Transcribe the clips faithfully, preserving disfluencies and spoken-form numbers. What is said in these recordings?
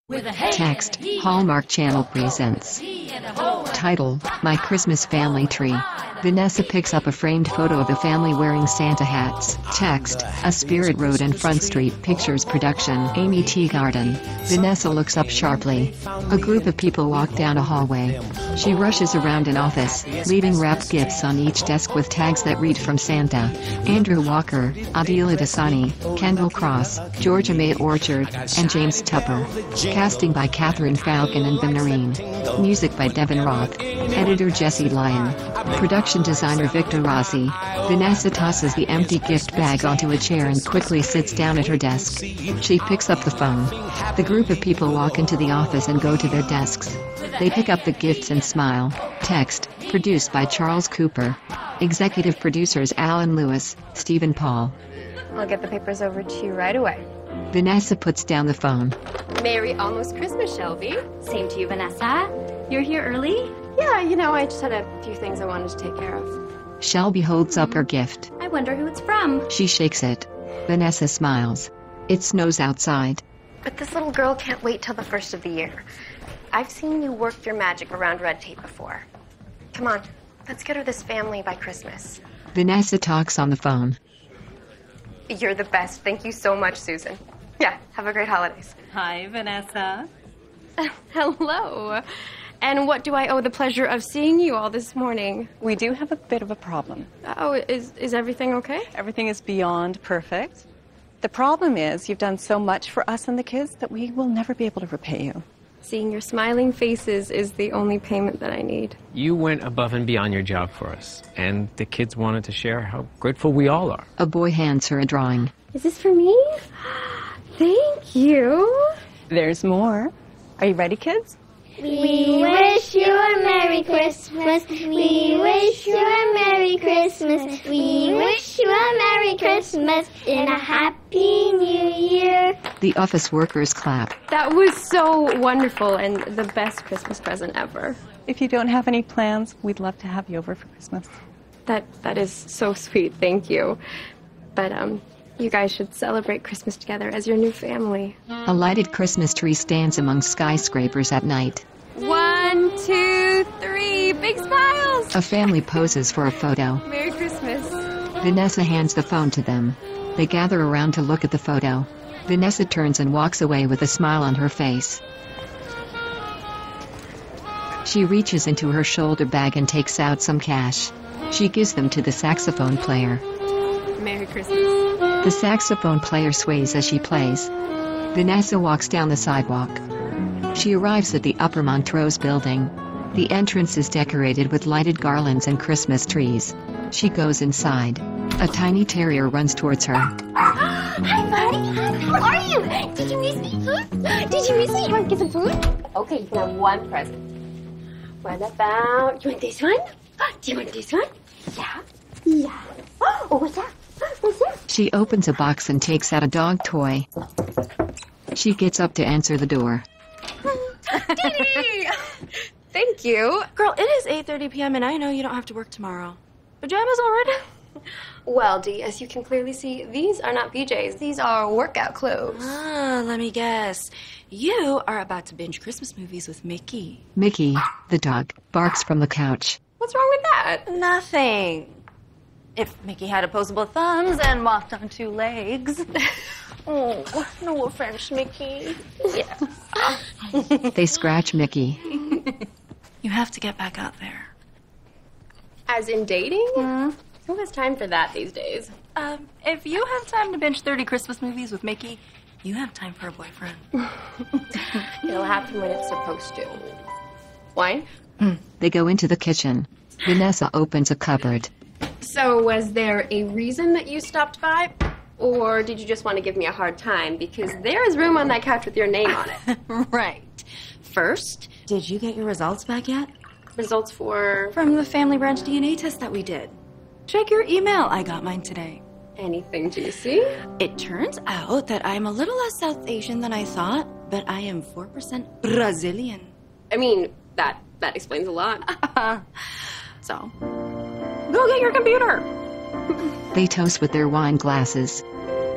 Text, Hallmark Channel presents. Title, My Christmas Family Tree. Vanessa picks up a framed photo of the family wearing Santa hats. Text, A Spirit Road and Front Street Pictures production. Amy Teagarden. Vanessa looks up sharply. A group of people walk down a hallway. She rushes around an office, leaving wrapped gifts on each desk with tags that read from Santa. Andrew Walker, Adila Dasani, Kendall Cross, Georgia May Orchard, and James Tupper. Casting by Catherine Falcon and Ben Nareen. Music by Devin Roth. Editor Jesse Lyon. Production designer Victor Rossi. Vanessa tosses the empty gift bag onto a chair and quickly sits down at her desk. She picks up the phone. The group of people walk into the office and go to their desks. They pick up the gifts and smile. Text, produced by Charles Cooper. Executive producers Alan Lewis, Stephen Paul. I'll get the papers over to you right away. Vanessa puts down the phone. Merry almost Christmas, Shelby. Same to you, Vanessa. You're here early? Yeah, you know, I just had a few things I wanted to take care of. Shelby holds up her gift. I wonder who it's from. She shakes it. Vanessa smiles. It snows outside. But this little girl can't wait till the first of the year. I've seen you work your magic around red tape before. Come on, let's get her this family by Christmas. Vanessa talks on the phone. You're the best. Thank you so much, Susan. Yeah, have a great holidays. Hi, Vanessa. Hello. And what do I owe the pleasure of seeing you all this morning? We do have a bit of a problem. Oh, is is everything okay? Everything is beyond perfect. The problem is you've done so much for us and the kids that we will never be able to repay you. Seeing your smiling faces is the only payment that I need. You went above and beyond your job for us, and the kids wanted to share how grateful we all are. A boy hands her a drawing. Is this for me? Thank you. There's more. Are you ready, kids? We wish you a Merry Christmas. We wish you a Merry Christmas. We wish you a Merry Christmas and a Happy New Year. The office workers clap. That was so wonderful and the best Christmas present ever. If you don't have any plans, we'd love to have you over for Christmas. That that is so sweet. Thank you. But um you guys should celebrate Christmas together as your new family. A lighted Christmas tree stands among skyscrapers at night. One, two, three. Big smiles. A family poses for a photo. Merry Christmas. Vanessa hands the phone to them. They gather around to look at the photo. Vanessa turns and walks away with a smile on her face. She reaches into her shoulder bag and takes out some cash. She gives them to the saxophone player. Merry Christmas. The saxophone player sways as she plays. Vanessa walks down the sidewalk. She arrives at the Upper Montrose building. The entrance is decorated with lighted garlands and Christmas trees. She goes inside. A tiny terrier runs towards her. Hi, buddy. How are you? Did you miss me? Huh? Did you miss me? You want to get some food? Okay, you can have one present. What about... You want this one? Do you want this one? Yeah. Yeah. Oh, what's that? What's that? She opens a box and takes out a dog toy. She gets up to answer the door. Dee! Thank you. Girl, it is eight thirty p m and I know you don't have to work tomorrow. Pajamas already? Well, Dee, as you can clearly see, these are not P Js. These are workout clothes. Ah, let me guess. You are about to binge Christmas movies with Mickey. Mickey, the dog, barks from the couch. What's wrong with that? Nothing. If Mickey had opposable thumbs and walked on two legs. Oh, no offense, Mickey. Yeah. They scratch Mickey. You have to get back out there. As in dating? Hmm? Who has time for that these days? Um, if you have time to binge thirty Christmas movies with Mickey, you have time for a boyfriend. It'll happen when it's supposed to. Wine? They go into the kitchen. Vanessa opens a cupboard. So was there a reason that you stopped by? Or did you just want to give me a hard time? Because there is room on that couch with your name on it. Right. First, did you get your results back yet? Results for... From the family branch D N A test that we did. Check your email. I got mine today. Anything juicy? It turns out that I'm a little less South Asian than I thought, but I am four percent Brazilian. I mean, that that explains a lot. So, go get your computer. They toast with their wine glasses.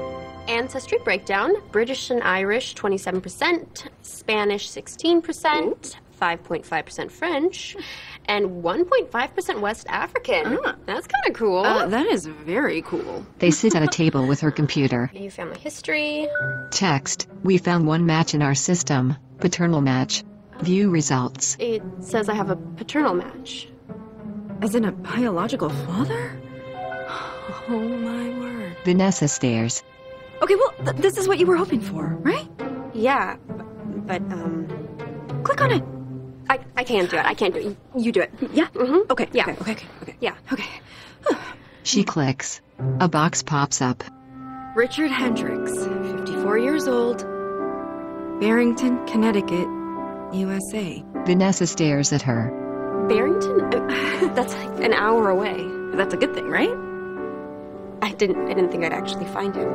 Ancestry breakdown. British and Irish, twenty-seven percent. Spanish, sixteen percent. five point five percent French. And one point five percent West African. Ah. That's kind of cool. Uh, that is very cool. They sit at a table with her computer. View family history. Text, we found one match in our system. Paternal match. View results. It says I have a paternal match. As in a biological father? Oh, my word. Vanessa stares. Okay, well, th- this is what you were hoping for, right? Yeah, but, um... Click on it. I, I can't do it. I can't do it. You do it. Yeah? Mm-hmm. Okay, Yeah. okay, okay, okay. Yeah. Okay. She clicks. A box pops up. Richard Hendricks, fifty-four years old. Barrington, Connecticut, U S A. Vanessa stares at her. Barrington? Uh, That's like an hour away. That's a good thing, right? I didn't I didn't think I'd actually find him.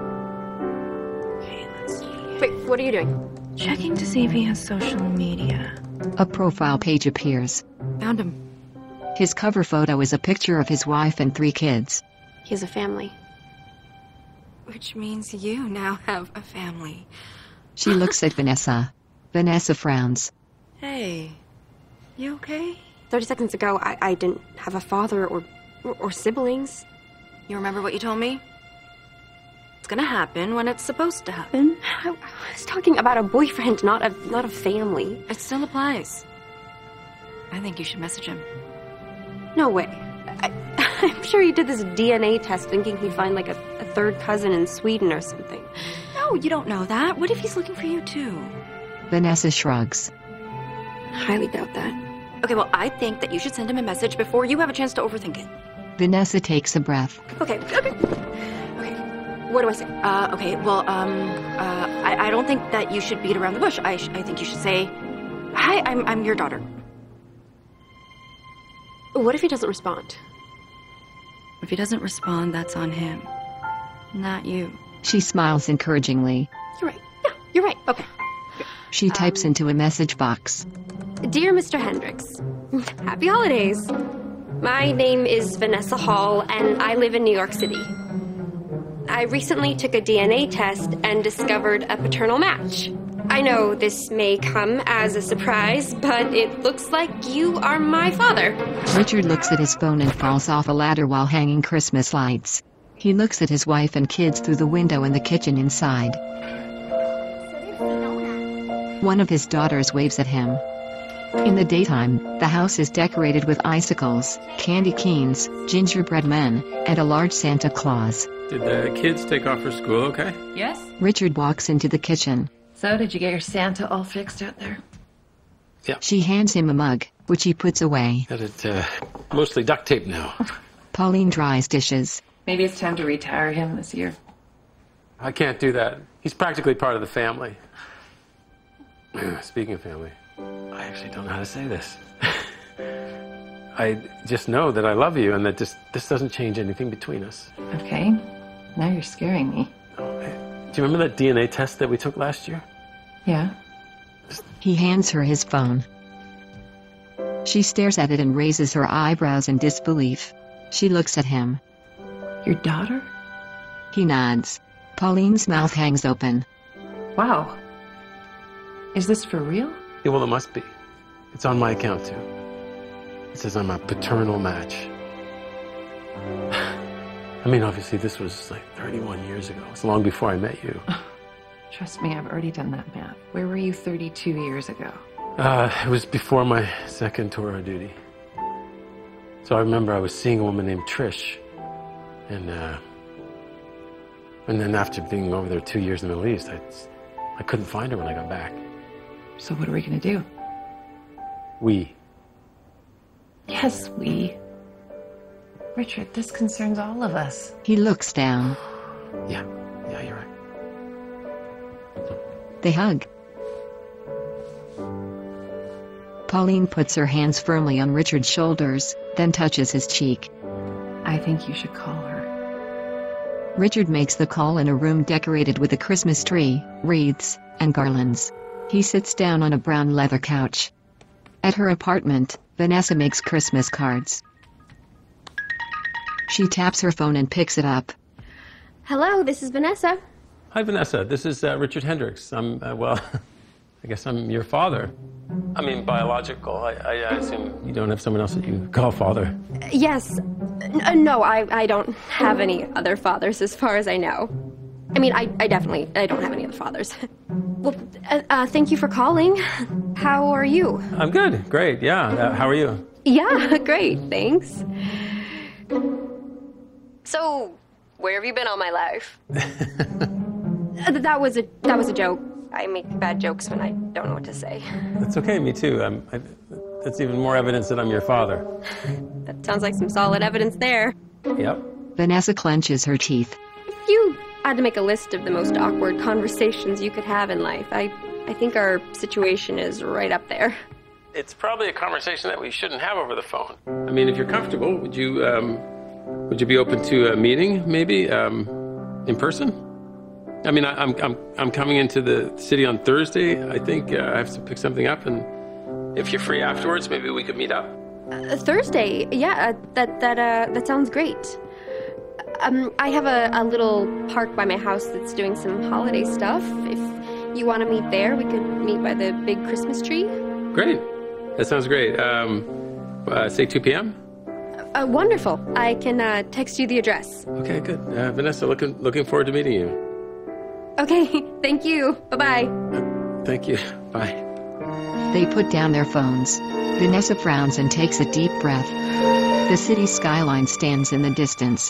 Okay, let's see. Wait, what are you doing? Checking to see if he has social media. A profile page appears. Found him. His cover photo is a picture of his wife and three kids. He has a family. Which means you now have a family. She looks at Vanessa. Vanessa frowns. Hey, you okay? Thirty seconds ago, I, I didn't have a father or, or or siblings. You remember what you told me? It's gonna happen when it's supposed to happen. I, I was talking about a boyfriend, not a not a family. It still applies. I think you should message him. No way. I, I'm sure he did this D N A test thinking he'd find like a, a third cousin in Sweden or something. No, you don't know that. What if he's looking for you too? Vanessa shrugs. Highly doubt that. Okay, well, I think that you should send him a message before you have a chance to overthink it. Vanessa takes a breath. Okay, okay. Okay, what do I say? Uh, okay, well, um, uh, I, I don't think that you should beat around the bush. I, sh- I think you should say, hi, I'm, I'm your daughter. What if he doesn't respond? If he doesn't respond, that's on him, not you. She smiles encouragingly. You're right. Yeah, you're right. Okay. She types into a message box. Dear Mister Hendricks, happy holidays. My name is Vanessa Hall, and I live in New York City. I recently took a D N A test and discovered a paternal match. I know this may come as a surprise, but it looks like you are my father. Richard looks at his phone and falls off a ladder while hanging Christmas lights. He looks at his wife and kids through the window in the kitchen inside. One of his daughters waves at him. In the daytime, the house is decorated with icicles, candy canes, gingerbread men, and a large Santa Claus. Did the kids take off for school okay? Yes? Richard walks into the kitchen. So, did you get your Santa all fixed out there? She hands him a mug, which he puts away. Got it uh, mostly duct tape now. Pauline dries dishes. Maybe it's time to retire him this year. I can't do that. He's practically part of the family. Speaking of family, I actually don't know how to say this. I just know that I love you and that this, this doesn't change anything between us. Okay. Now you're scaring me. Oh, hey, do you remember that D N A test that we took last year? Yeah? He hands her his phone. She stares at it and raises her eyebrows in disbelief. She looks at him. Your daughter? He nods. Pauline's mouth hangs open. Wow. Is this for real? Yeah, well, it must be. It's on my account, too. It says I'm a paternal match. I mean, obviously, this was like thirty-one years ago. It's long before I met you. Trust me, I've already done that math. Where were you thirty-two years ago? Uh, it was before my second tour of duty. So I remember I was seeing a woman named Trish. And, uh... And then after being over there two years in the Middle East, I, I couldn't find her when I got back. So what are we gonna do? We. Yes, we. Richard, this concerns all of us. He looks down. Yeah, yeah, you're right. They hug. Pauline puts her hands firmly on Richard's shoulders, then touches his cheek. I think you should call her. Richard makes the call in a room decorated with a Christmas tree, wreaths, and garlands. He sits down on a brown leather couch. At her apartment, Vanessa makes Christmas cards. She taps her phone and picks it up. Hello, this is Vanessa. Hi, Vanessa. This is uh, Richard Hendricks. I'm, uh, well, I guess I'm your father. I mean, biological. I, I, I assume you don't have someone else that you call father. Yes. N- no, I, I don't have any other fathers as far as I know. I mean, I, I definitely, I don't have any other fathers. Well, uh, uh, thank you for calling. How are you? I'm good. Great. Yeah. Uh, how are you? Yeah, great. Thanks. So, where have you been all my life? uh, that was a that was a joke. I make bad jokes when I don't know what to say. That's okay. Me too. I'm, I, that's even more evidence that I'm your father. That sounds like some solid evidence there. Yep. Vanessa clenches her teeth. If you had to make a list of the most awkward conversations you could have in life, I, I think our situation is right up there. It's probably a conversation that we shouldn't have over the phone. I mean, if you're comfortable, would you um, would you be open to a meeting, maybe um, in person? I mean, I, I'm I'm I'm coming into the city on Thursday. I think uh, I have to pick something up, and if you're free afterwards, maybe we could meet up. Uh, Thursday, yeah, uh, that that uh, that sounds great. Um, I have a, a little park by my house that's doing some holiday stuff. If you want to meet there, we could meet by the big Christmas tree. Great. That sounds great. Um, uh, say two p.m.? Uh, wonderful. I can uh, text you the address. Okay, good. Uh, Vanessa, looking looking forward to meeting you. Okay, thank you. Bye-bye. Uh, thank you. Bye. They put down their phones. Vanessa frowns and takes a deep breath. The city skyline stands in the distance.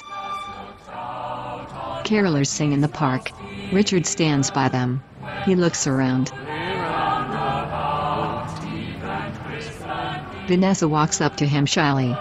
Carolers sing in the park. Richard stands by them. He looks around. Vanessa walks up to him shyly.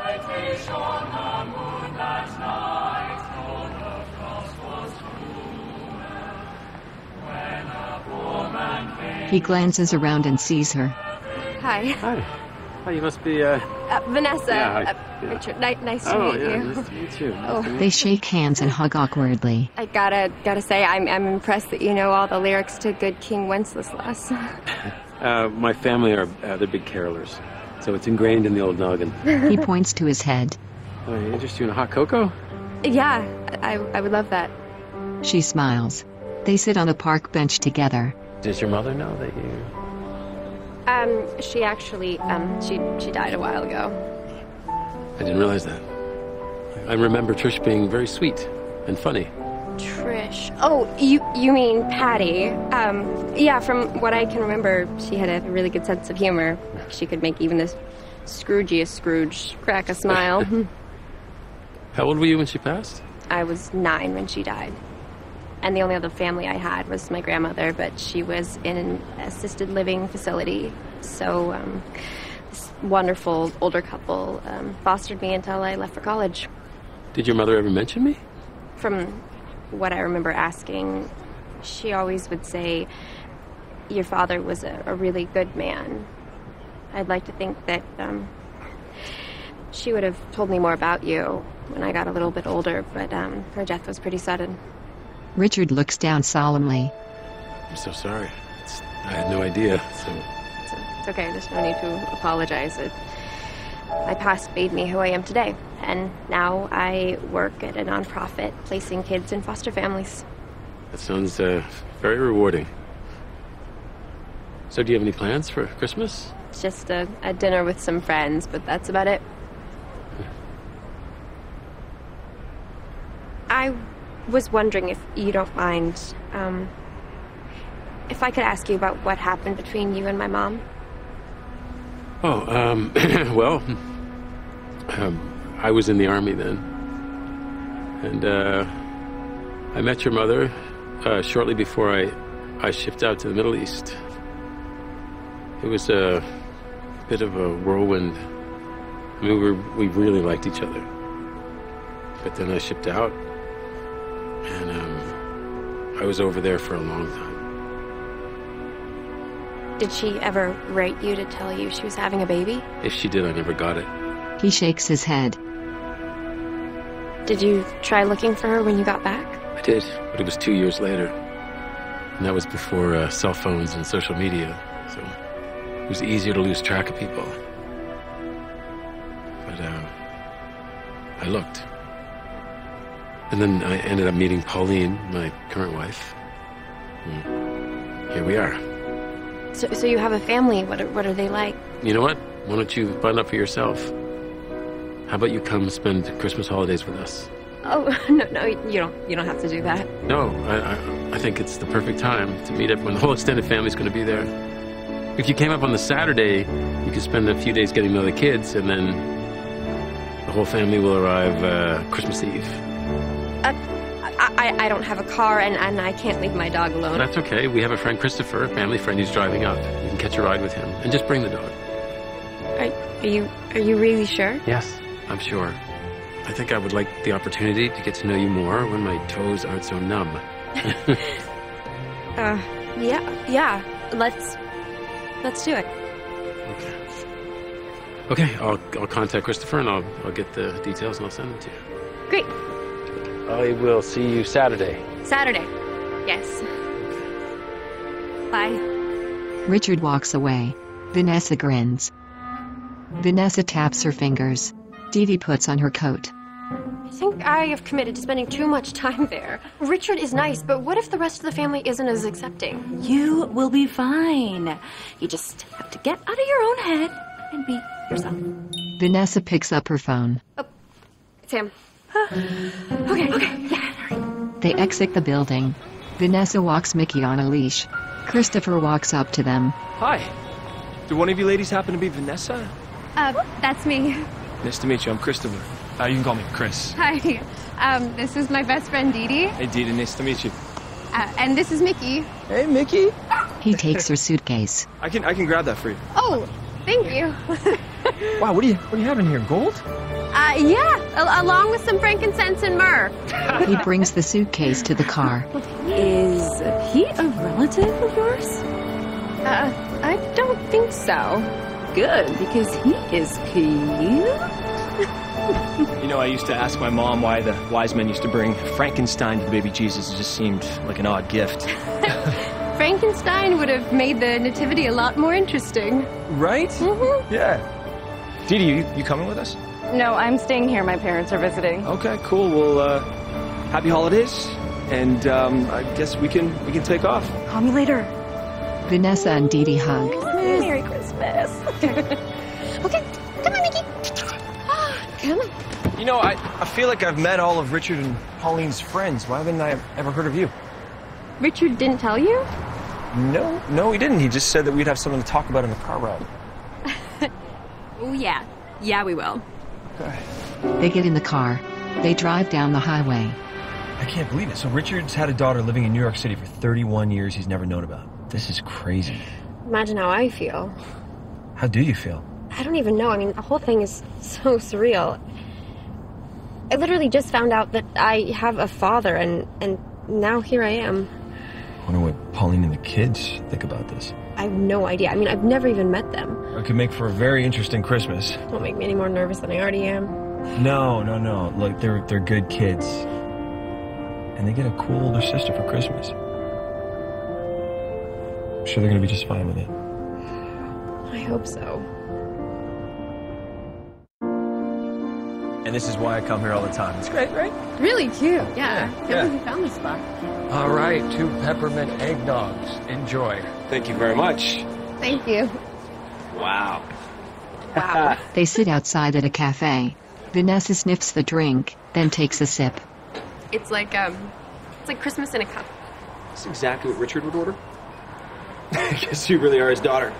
He glances around and sees her. Hi. Hi. Hi, you must be, uh... Uh, Vanessa. Yeah, hi. Uh, Yeah. Richard, ni- nice to Oh, meet yeah, you. nice to meet you. Oh. Nice to meet They shake hands and hug awkwardly. I gotta gotta say, I'm I'm impressed that you know all the lyrics to Good King Wenceslas. Uh, my family are uh, they're big carolers, so it's ingrained in the old noggin. He points to his head. Oh, you interest you in a hot cocoa? Yeah, I I would love that. She smiles. They sit on a park bench together. Does your mother know that you... Um, she actually um she she died a while ago. I didn't realize that. I remember Trish being very sweet and funny. Trish. Oh, you you mean Patty? Um, yeah. From what I can remember, she had a really good sense of humor. She could make even the Scroogiest Scrooge crack a smile. How old were you when she passed? I was nine when she died. And the only other family I had was my grandmother, but she was in an assisted living facility. So um, this wonderful older couple um, fostered me until I left for college. Did your mother ever mention me? From what I remember asking, she always would say, your father was a, a really good man. I'd like to think that um, she would have told me more about you when I got a little bit older, but um, her death was pretty sudden. Richard looks down solemnly. I'm so sorry. It's, I had no idea, so... It's, it's okay, there's no need to apologize. It, my past made me who I am today, and now I work at a nonprofit placing kids in foster families. That sounds uh, very rewarding. So do you have any plans for Christmas? It's just a, a dinner with some friends, but that's about it. I was wondering if you don't mind, um, if I could ask you about what happened between you and my mom. Oh, um, well, um, I was in the Army then. And, uh, I met your mother, uh, shortly before I, I shipped out to the Middle East. It was a bit of a whirlwind. I mean, we, were, we really liked each other. But then I shipped out, and um, I was over there for a long time. Did she ever write you to tell you she was having a baby? If she did, I never got it. He shakes his head. Did you try looking for her when you got back? I did, but it was two years later. And that was before uh, cell phones and social media, so it was easier to lose track of people. But uh, I looked. And then I ended up meeting Pauline, my current wife. And here we are. So, so you have a family. What are, what are they like? You know what? Why don't you find out for yourself? How about you come spend Christmas holidays with us? Oh, no, no, you don't, you don't have to do that. No, I, I, I think it's the perfect time to meet everyone. The whole extended family's going to be there. If you came up on the Saturday, you could spend a few days getting to know the kids, and then the whole family will arrive uh, Christmas Eve. Uh, I, I, I don't have a car, and, and I can't leave my dog alone. That's okay. We have a friend, Christopher, a family friend who's driving up. You can catch a ride with him, and just bring the dog. Are, are you, are you really sure? Yes, I'm sure. I think I would like the opportunity to get to know you more when my toes aren't so numb. uh, yeah, yeah. Let's, let's do it. Okay. Okay, I'll I'll contact Christopher and I'll I'll get the details and I'll send them to you. Great. I will see you Saturday. Saturday. Yes. Bye. Richard walks away. Vanessa grins. Vanessa taps her fingers. Dee Dee puts on her coat. I think I have committed to spending too much time there. Richard is nice, but what if the rest of the family isn't as accepting? You will be fine. You just have to get out of your own head and be yourself. Vanessa picks up her phone. Oh, Sam. okay, okay, yeah. They exit the building. Vanessa walks Mickey on a leash. Christopher walks up to them. Hi. Do one of you ladies happen to be Vanessa? Uh, that's me. Nice to meet you. I'm Christopher. Uh, you can call me Chris. Hi. Um, this is my best friend, Dee Dee. Hey, Dee Dee. Nice to meet you. Uh, and this is Mickey. Hey, Mickey. He takes her suitcase. I can I can grab that for you. Oh, thank you. Wow, what do you what do you have in here? Gold? Uh, yeah, al- along with some frankincense and myrrh. He brings the suitcase to the car. Is he a relative of yours? Uh, I don't think so. Good, because he is cute. You know, I used to ask my mom why the wise men used to bring Frankenstein to the baby Jesus. It just seemed like an odd gift. Frankenstein would have made the nativity a lot more interesting. Right? Mm-hmm. Yeah. Dee Dee, you, you coming with us? No, I'm staying here. My parents are visiting. Okay, cool. Well, uh, happy holidays, and um, I guess we can we can take off. Call me later. Vanessa and Dee Dee hug. Merry Christmas. Okay, come on, Mickey. Come on. You know, I, I feel like I've met all of Richard and Pauline's friends. Why haven't I ever heard of you? Richard didn't tell you? No, no, he didn't. He just said that we'd have something to talk about in the car ride. Oh, yeah. Yeah, we will. Okay. They get in the car. They drive down the highway. I can't believe it. So Richard's had a daughter living in New York City for thirty-one years he's never known about. This is crazy. Imagine how I feel. How do you feel? I don't even know. I mean, the whole thing is so surreal. I literally just found out that I have a father, and, and now here I am. I wonder what Pauline and the kids think about this. I have no idea. I mean, I've never even met them. It could make for a very interesting Christmas. Don't make me any more nervous than I already am. No, no, no. Look, they're they're good kids. And they get a cool older sister for Christmas. I'm sure they're gonna be just fine with it. I hope so. And this is why I come here all the time. It's great, right? Really cute. Yeah. Yeah, Can't yeah. believe you found this spot. All right, two peppermint eggnogs. Enjoy. Thank you very much. Thank you. Wow. Wow. They sit outside at a cafe. Vanessa sniffs the drink, then takes a sip. It's like, um, it's like Christmas in a cup. That's exactly what Richard would order. I guess you really are his daughter.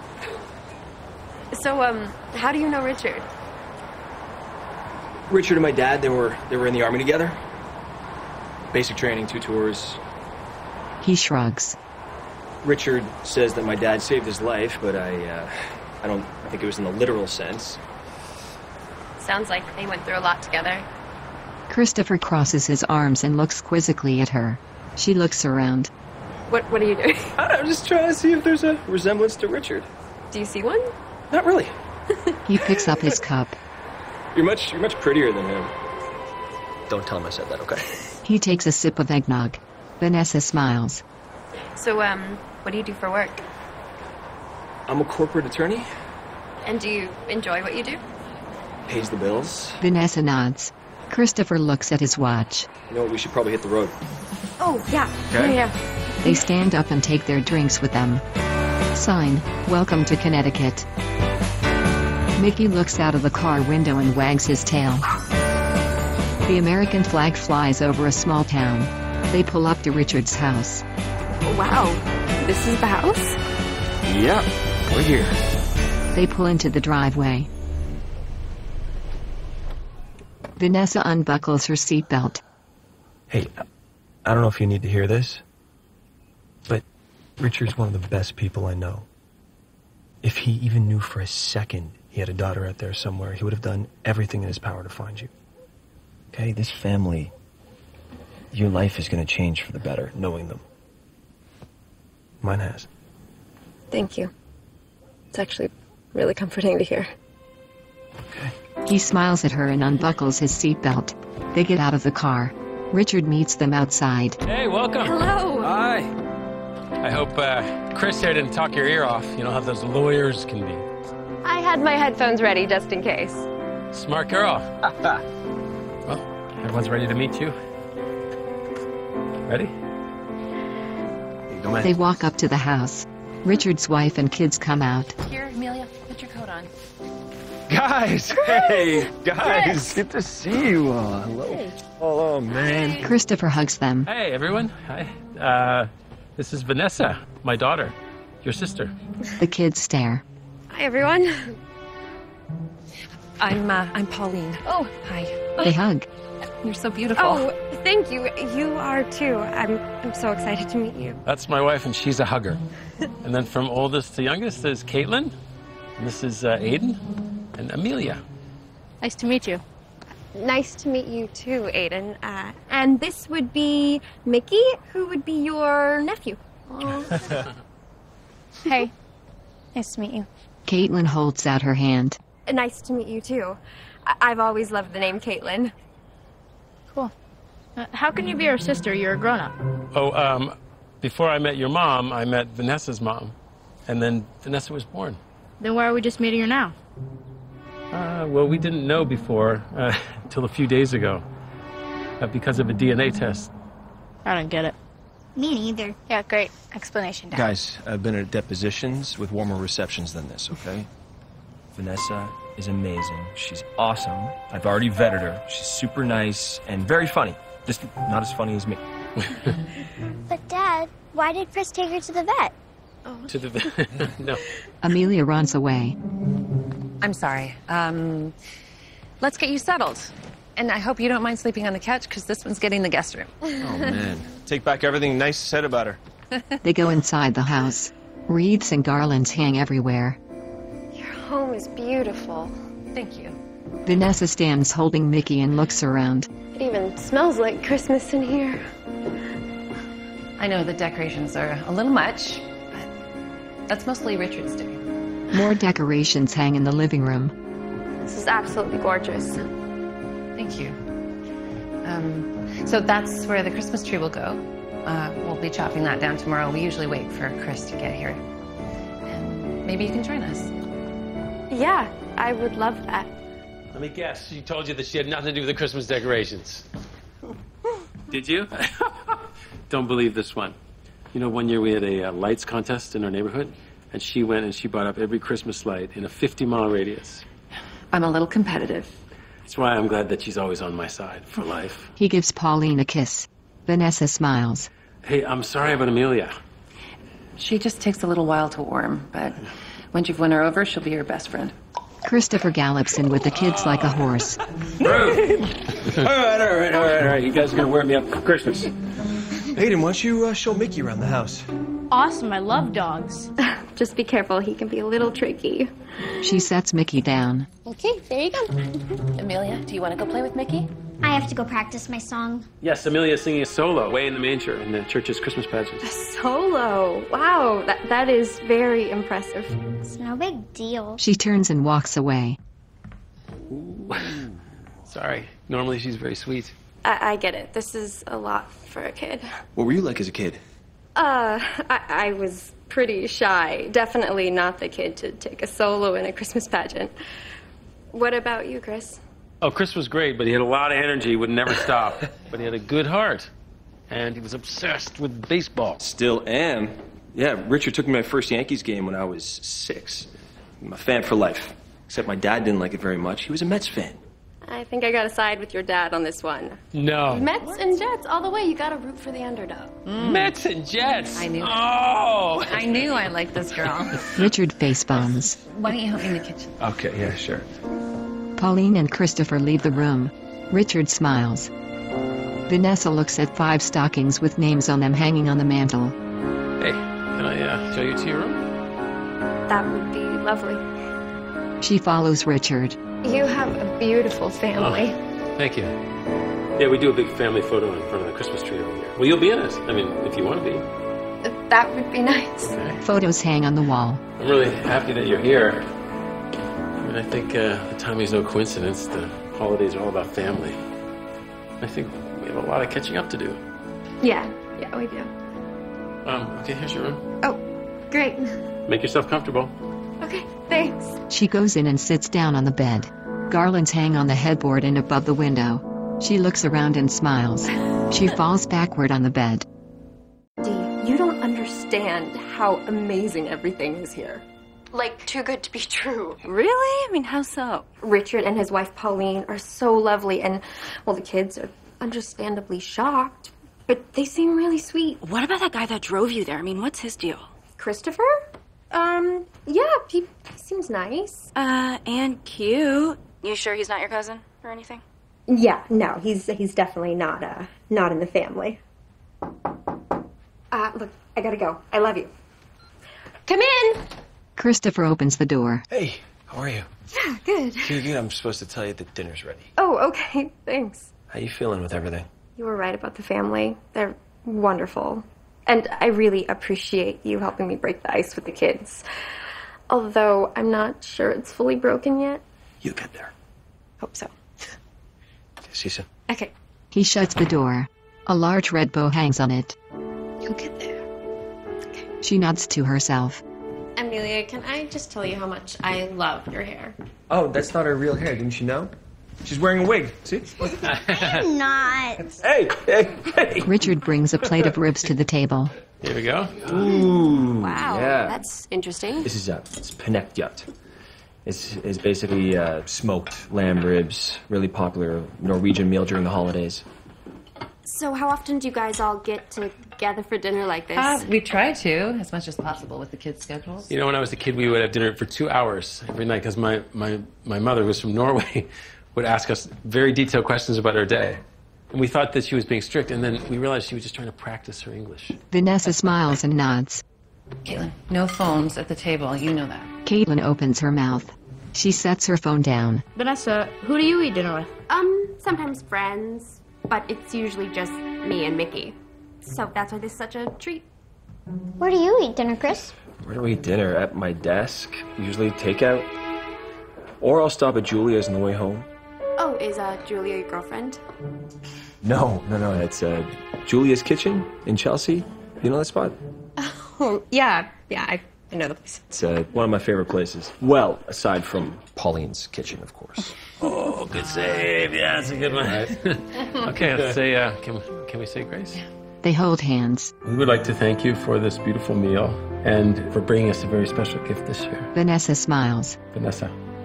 So, um, how do you know Richard? Richard and my dad, they were they were in the army together. Basic training, two tours. He shrugs. Richard says that my dad saved his life, but I, uh, I don't think it was in the literal sense. Sounds like they went through a lot together. Christopher crosses his arms and looks quizzically at her. She looks around. What What are you doing? I don't know, I'm just trying to see if there's a resemblance to Richard. Do you see one? Not really. He picks up his cup. You're much, you're much prettier than him. Don't tell him I said that, okay? He takes a sip of eggnog. Vanessa smiles. So, um, what do you do for work? I'm a corporate attorney. And do you enjoy what you do? Pays the bills. Vanessa nods. Christopher looks at his watch. You know what, we should probably hit the road. Oh, yeah. Okay. Yeah, yeah. They stand up and take their drinks with them. Sign, "Welcome to Connecticut." Mickey looks out of the car window and wags his tail. The American flag flies over a small town. They pull up to Richard's house. Wow, this is the house? Yep, we're here. They pull into the driveway. Vanessa unbuckles her seatbelt. Hey, I don't know if you need to hear this, but Richard's one of the best people I know. If he even knew for a second he had a daughter out there somewhere, he would have done everything in his power to find you. Okay, this family, your life is going to change for the better, knowing them. Mine has. Thank you. It's actually really comforting to hear. He smiles at her and unbuckles his seatbelt. They get out of the car. Richard meets them outside. Hey, welcome. Hello. Hi. I hope uh, Chris here didn't talk your ear off. You know how those lawyers can be. I had my headphones ready just in case. Smart girl. Well, everyone's ready to meet you. Ready? Go ahead. They walk up to the house. Richard's wife and kids come out. Here, Amelia, put your coat on. Guys, hey, guys, good to see you all. Hello. Oh, man. Christopher hugs them. Hey, everyone. Hi. Uh, this is Vanessa, my daughter, your sister. The kids stare. Hi, everyone. I'm, uh, I'm Pauline. Oh, hi. They hug. You're so beautiful. Oh, thank you. You are too. I'm, I'm so excited to meet you. That's my wife, and she's a hugger. And then from oldest to youngest is Caitlin. And this is uh, Aiden and Amelia. Nice to meet you. Nice to meet you too, Aiden. Uh, and this would be Mickey, who would be your nephew. Hey, nice to meet you. Caitlin holds out her hand. Nice to meet you too. I- I've always loved the name Caitlin. Cool. Uh, how can you be our sister? You're a grown-up. Oh, um, before I met your mom, I met Vanessa's mom. And then Vanessa was born. Then why are we just meeting her now? Uh, well, we didn't know before, uh, until a few days ago. Uh, because of a D N A test. I don't get it. Me neither. Yeah, great explanation, Dad. Guys, I've been at depositions with warmer receptions than this, okay? Vanessa is amazing. She's awesome. I've already vetted her. She's super nice and very funny. Just not as funny as me. But Dad, why did Chris take her to the vet? To the vet? No. Amelia runs away. I'm sorry. Um, let's get you settled. And I hope you don't mind sleeping on the couch, because this one's getting the guest room. Oh, man. Take back everything nice said about her. They go inside the house. Wreaths and garlands hang everywhere. Your home is beautiful. Thank you. Vanessa stands holding Mickey and looks around. It even smells like Christmas in here. I know the decorations are a little much, but that's mostly Richard's doing. More decorations hang in the living room. This is absolutely gorgeous. Thank you. Um, so that's where the Christmas tree will go. Uh, we'll be chopping that down tomorrow. We usually wait for Chris to get here. And maybe you can join us. Yeah, I would love that. Let me guess. She told you that she had nothing to do with the Christmas decorations. Did you? Don't believe this one. You know, one year we had a uh, lights contest in our neighborhood, and she went and she bought up every Christmas light in a fifty mile radius. I'm a little competitive. That's why I'm glad that she's always on my side for life. He gives Pauline a kiss. Vanessa smiles. Hey, I'm sorry about Amelia. She just takes a little while to warm, but once you've won her over, she'll be your best friend. Christopher gallops in with the kids like a horse. all right, all right, all right, all right. You guys are going to wear me up for Christmas. Hayden, why don't you uh, show Mickey around the house? Awesome, I love dogs. Just be careful, he can be a little tricky. She sets Mickey down. Okay, there you go. Amelia, do you want to go play with Mickey? I have to go practice my song. Yes, Amelia is singing a solo way in the manger in the church's Christmas pageant. A solo? Wow, that, that is very impressive. It's no big deal. She turns and walks away. Ooh. Sorry. Normally she's very sweet. I, I get it. This is a lot for a kid. What were you like as a kid? Uh, I, I was pretty shy. Definitely not the kid to take a solo in a Christmas pageant. What about you, Chris? Oh, Chris was great, but he had a lot of energy, would never stop. But he had a good heart. and he was obsessed with baseball. Still am. Yeah, Richard took me to my first Yankees game when I was six. I'm a fan for life. Except my dad didn't like it very much. He was a Mets fan. I think I gotta side with your dad on this one. No. Mets and Jets all the way. You gotta root for the underdog. Mm. Mets and Jets. I knew. Oh. I knew I liked this girl. Richard facepalms. Why don't you help me in the kitchen? Okay, yeah, sure. Pauline and Christopher leave the room. Richard smiles. Vanessa looks at five stockings with names on them hanging on the mantel. Hey, can I uh, show you to your room? That would be lovely. She follows Richard. You have a beautiful family. Oh, thank you. Yeah, we do a big family photo in front of the Christmas tree over here. Well, you'll be in it. I mean, if you want to be. That would be nice. Okay. Photos hang on the wall. I'm really happy that you're here. I mean, I think uh, the timing's no coincidence. The holidays are all about family. I think we have a lot of catching up to do. Yeah, yeah, we do. Um, okay, here's your room. Oh, great. Make yourself comfortable. Okay, thanks. She goes in and sits down on the bed. Garlands hang on the headboard and above the window. She looks around and smiles. She falls backward on the bed. Dee, you don't understand how amazing everything is here. Like, too good to be true. Really? I mean, how so? Richard and his wife Pauline are so lovely, and, well, the kids are understandably shocked, but they seem really sweet. What about that guy that drove you there? I mean, what's his deal? Christopher? Um, yeah, he, he seems nice. Uh, and cute. You sure he's not your cousin or anything? Yeah, no, he's he's definitely not, uh, not in the family. Uh, look, I gotta go. I love you. Come in! Christopher opens the door. Hey, how are you? Yeah, good. Good, good. I'm supposed to tell you that dinner's ready. Oh, okay, thanks. How you feeling with everything? You were right about the family. They're wonderful. And I really appreciate you helping me break the ice with the kids. Although I'm not sure it's fully broken yet. You get there. Hope so. See you soon. Okay. He shuts the door. A large red bow hangs on it. You'll get there. She nods to herself. Amelia, can I just tell you how much I love your hair? Oh, that's not her real hair, didn't you know? She's wearing a wig. See? I'm not. Hey, hey, hey. Richard brings a plate of ribs to the table. Here we go. Ooh. Wow, Yeah. that's interesting. This is uh, it's Penekjut. It's, it's basically uh, smoked lamb ribs, really popular Norwegian meal during the holidays. So how often do you guys all get together for dinner like this? Uh, we try to, as much as possible with the kids' schedules. You know, when I was a kid, we would have dinner for two hours every night because my, my, my mother, who was from Norway, would ask us very detailed questions about her day. And we thought that she was being strict, and then we realized she was just trying to practice her English. Vanessa smiles and nods. Caitlin, no phones at the table. You know that. Caitlin opens her mouth. She sets her phone down. Vanessa, who do you eat dinner with? Um, sometimes friends, but it's usually just me and Mickey. So that's why this is such a treat. Where do you eat dinner, Chris? Where do we eat dinner? At my desk, usually takeout. Or I'll stop at Julia's on the way home. Oh, is uh, Julia your girlfriend? No, no, no. It's uh, Julia's Kitchen in Chelsea. You know that spot? Oh, yeah, yeah, I, I know the place. It's uh, one of my favorite places. Well, aside from Pauline's Kitchen, of course. Oh, good save. Yeah, that's a good one. Okay, let's say, uh, can, can we say grace? Yeah. They hold hands. We would like to thank you for this beautiful meal and for bringing us a very special gift this year. Vanessa smiles. Vanessa.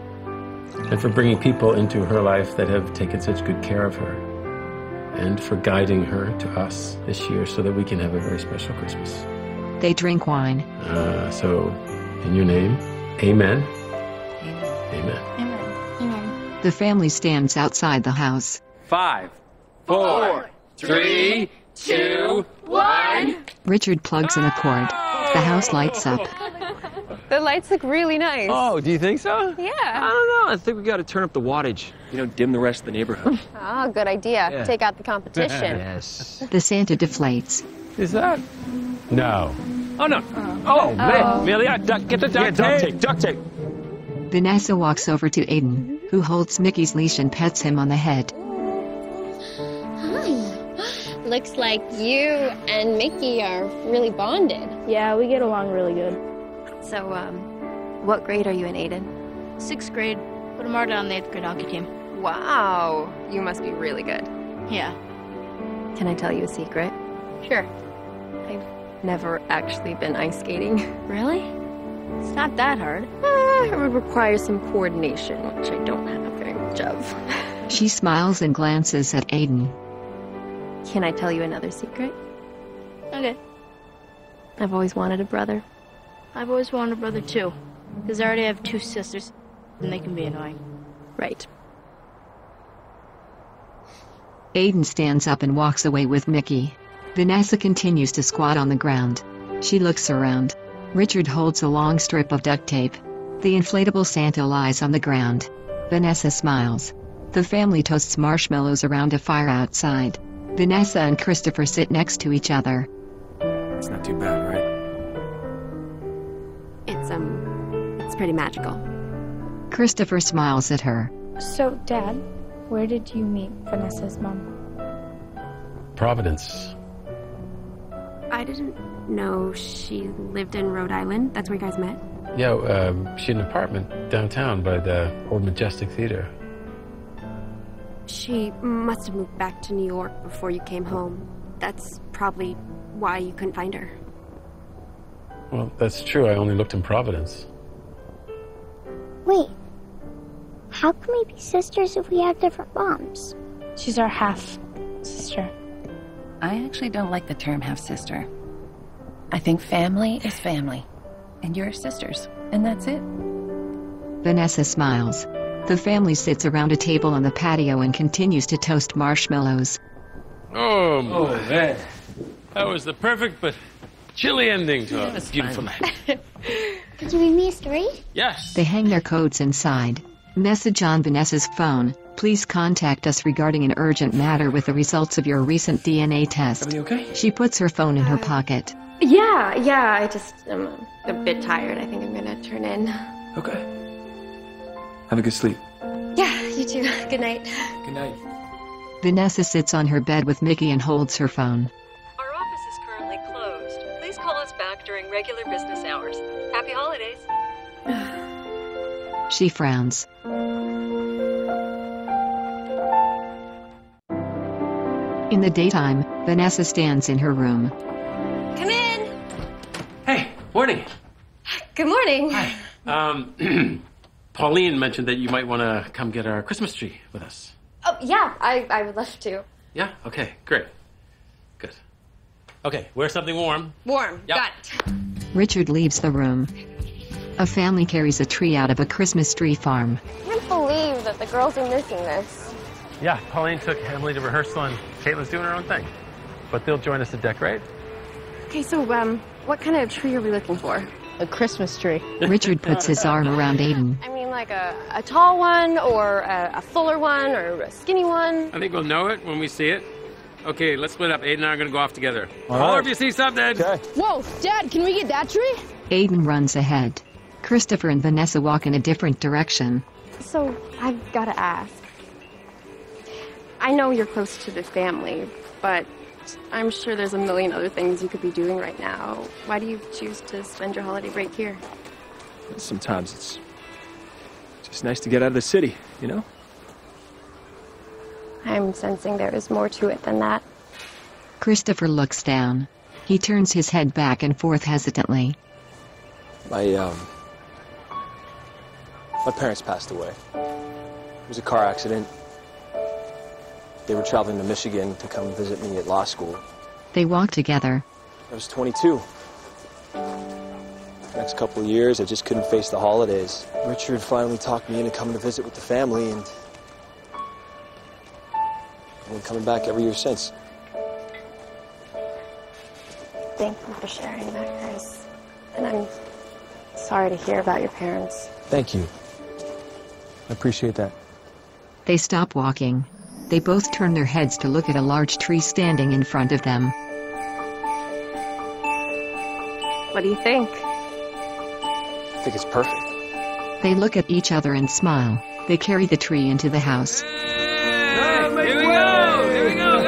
And for bringing people into her life that have taken such good care of her. And for guiding her to us this year so that we can have a very special Christmas. They drink wine. Uh, so, in your name, amen. Amen. Amen. Amen. Amen. The family stands outside the house. Five, four, three, two, one. Richard plugs in a cord. The house lights up. The lights look really nice. Oh, do you think so? Yeah. I don't know. I think we got to turn up the wattage. You know, dim the rest of the neighborhood. Oh, good idea. Yeah. Take out the competition. Yes. The Santa deflates. Is that? No. Oh, no. Oh, man. Amelia, duck, get the duct tape. Duct tape, duct tape. Vanessa walks over to Aiden, who holds Mickey's leash and pets him on the head. Hi. Looks like you and Mickey are really bonded. Yeah, we get along really good. So, um, what grade are you in, Aiden? Sixth grade, but I'm already on the eighth grade hockey team. Wow, you must be really good. Yeah. Can I tell you a secret? Sure. I've never actually been ice skating. Really? It's not that hard. Uh, it would require some coordination, which I don't have very much of. She smiles and glances at Aiden. Can I tell you another secret? Okay. I've always wanted a brother. I've always wanted a brother too. Because I already have two sisters, and they can be annoying. Right. Aiden stands up and walks away with Mickey. Vanessa continues to squat on the ground. She looks around. Richard holds a long strip of duct tape. The inflatable Santa lies on the ground. Vanessa smiles. The family toasts marshmallows around a fire outside. Vanessa and Christopher sit next to each other. It's not too bad, right? It's, um, it's pretty magical. Christopher smiles at her. So, Dad, where did you meet Vanessa's mom? Providence. I didn't know she lived in Rhode Island. That's where you guys met? Yeah, um, she had an apartment downtown by the old Majestic Theater. She must have moved back to New York before you came home. That's probably why you couldn't find her. Well, that's true. I only looked in Providence. Wait. How can we be sisters if we have different moms? She's our half-sister. I actually don't like the term half-sister. I think family is family. And you're sisters. And that's it. Vanessa smiles. The family sits around a table on the patio and continues to toast marshmallows. Oh, oh man. That was the perfect but chilly ending to a beautiful night. Did you read me a story? Yes. They hang their coats inside. Message on Vanessa's phone. Please contact us regarding an urgent matter with the results of your recent D N A test. Everything okay? She puts her phone in her pocket. Yeah, yeah, I just am a bit tired. I think I'm gonna turn in. Okay. Have a good sleep. Yeah, you too. Good night. Good night. Vanessa sits on her bed with Mickey and holds her phone. Our office is currently closed. Please call us back during regular business hours. Happy holidays. She frowns. In the daytime, Vanessa stands in her room. Come in. Hey, morning. Good morning. Hi. Um, Pauline mentioned that you might want to come get our Christmas tree with us. Oh, yeah, I, I would love to. Yeah? Okay, great. Good. Okay, wear something warm. Warm. Yep. Got it. Richard leaves the room. A family carries a tree out of a Christmas tree farm. I can't believe that the girls are missing this. Yeah, Pauline took Emily to rehearsal and Caitlin's doing her own thing. But they'll join us to decorate. Okay, so, um, what kind of tree are we looking for? A Christmas tree. Richard puts his arm around Aiden. I mean, like a, a tall one, or a, a fuller one, or a skinny one? I think we'll know it when we see it. Okay, let's split up. Aiden and I are going to go off together. All Or right. if you see something. Okay. Whoa, Dad, can we get that tree? Aiden runs ahead. Christopher and Vanessa walk in a different direction. So, I've got to ask. I know you're close to the family, but I'm sure there's a million other things you could be doing right now. Why do you choose to spend your holiday break here? Sometimes it's just nice to get out of the city, you know? I'm sensing there is more to it than that. Christopher looks down. He turns his head back and forth hesitantly. My, um... My parents passed away. It was a car accident. They were traveling to Michigan to come visit me at law school. They walk together. I was twenty-two. The next couple of years, I just couldn't face the holidays. Richard finally talked me into coming to visit with the family, and I've been coming back every year since. Thank you for sharing that, Chris. And I'm sorry to hear about your parents. Thank you. I appreciate that. They stop walking. They both turn their heads to look at a large tree standing in front of them. What do you think? I think it's perfect. They look at each other and smile. They carry the tree into the house. Here we go! Here we go,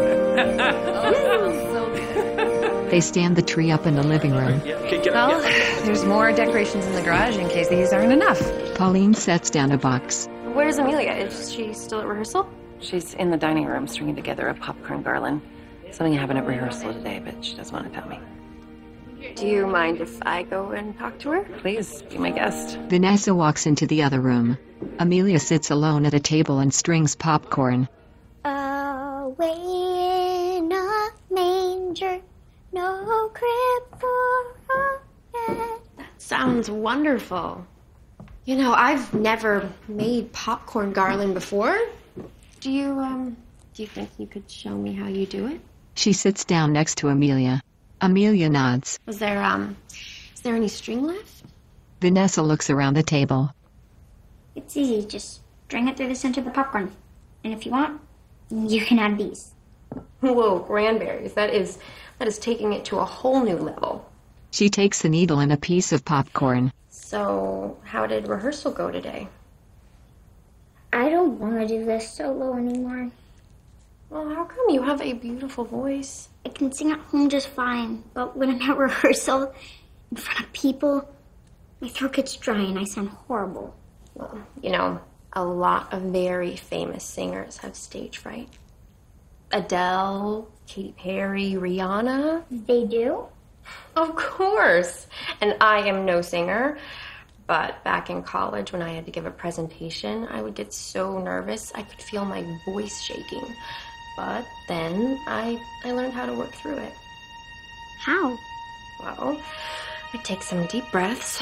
guys! So They stand the tree up in the living room. Well, there's more decorations in the garage in case these aren't enough. Pauline sets down a box. Where's Amelia? Is she still at rehearsal? She's in the dining room stringing together a popcorn garland. Something happened at rehearsal today, but she doesn't want to tell me. Do you mind if I go and talk to her? Please, be my guest. Vanessa walks into the other room. Amelia sits alone at a table and strings popcorn. Away in a manger, no crib for a bed. Sounds wonderful. You know, I've never made popcorn garland before. Do you, um, do you think you could show me how you do it? She sits down next to Amelia. Amelia nods. Was there, um, is there any string left? Vanessa looks around the table. It's easy, just string it through the center of the popcorn. And if you want, you can add these. Whoa, cranberries. That is, that is taking it to a whole new level. She takes the needle and a piece of popcorn. So, how did rehearsal go today? I don't want to do this solo anymore. Well, how come? You have a beautiful voice. I can sing at home just fine, but when I'm at rehearsal, in front of people, my throat gets dry and I sound horrible. Well, you know, a lot of very famous singers have stage fright. Adele, Katy Perry, Rihanna. They do? Of course. And I am no singer, but back in college when I had to give a presentation, I would get so nervous I could feel my voice shaking. But then I, I learned how to work through it. How? Well, I take some deep breaths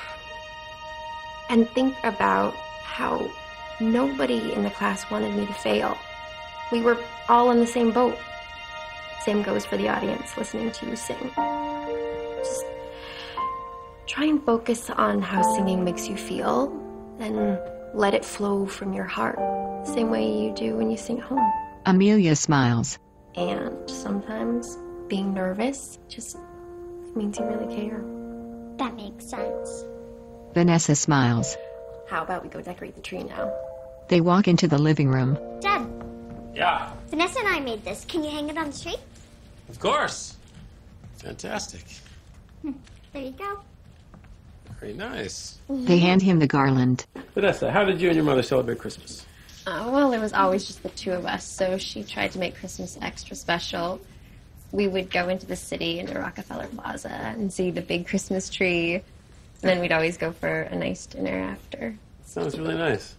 and think about how nobody in the class wanted me to fail. We were all in the same boat. Same goes for the audience listening to you sing. Just try and focus on how singing makes you feel, and let it flow from your heart, the same way you do when you sing at home. Amelia smiles. And sometimes being nervous just means you really care. That makes sense. Vanessa smiles. How about we go decorate the tree now? They walk into the living room. Dad. Yeah. Vanessa and I made this. Can you hang it on the tree? Of course. Fantastic. Hmm. There you go. Very nice. They hand him the garland. Vanessa, how did you and your mother celebrate Christmas? Uh, well, there was always just the two of us, so she tried to make Christmas extra special. We would go into the city, into Rockefeller Plaza, and see the big Christmas tree. And then we'd always go for a nice dinner after. Sounds really nice.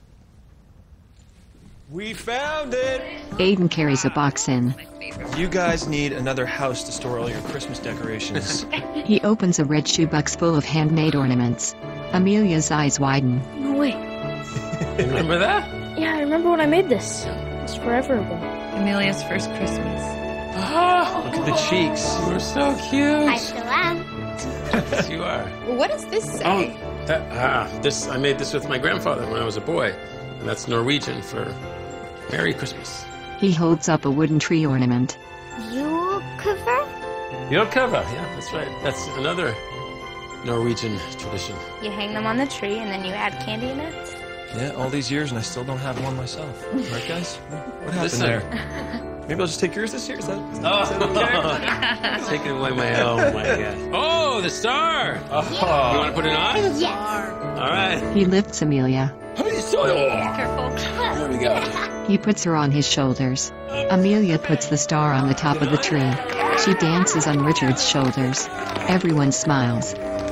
We found it! Aiden carries a box in. You guys need another house to store all your Christmas decorations. He opens a red shoebox full of handmade ornaments. Amelia's eyes widen. No way. Remember that? Yeah, I remember when I made this. It was forever ago. Amelia's first Christmas. Oh, Look at the cheeks. You're so cute. I still am. Yes, you are. What does this say? Oh, that, ah, this, I made this with my grandfather when I was a boy. And that's Norwegian for Merry Christmas. He holds up a wooden tree ornament. You cover? You'll cover. Yeah, that's right. That's another Norwegian tradition. You hang them on the tree and then you add candy nuts? Yeah, all these years and I still don't have one myself. Right, guys? What happened Listen. there? Maybe I'll just take yours this year. Is that, is Oh, is that okay? taking away my oh my god! Oh, the star! Oh, you want to put it on? Yes. All right. He lifts Amelia. Careful. There we go. He puts her on his shoulders. Amelia puts the star on the top of the tree. She dances on Richard's shoulders. Everyone smiles.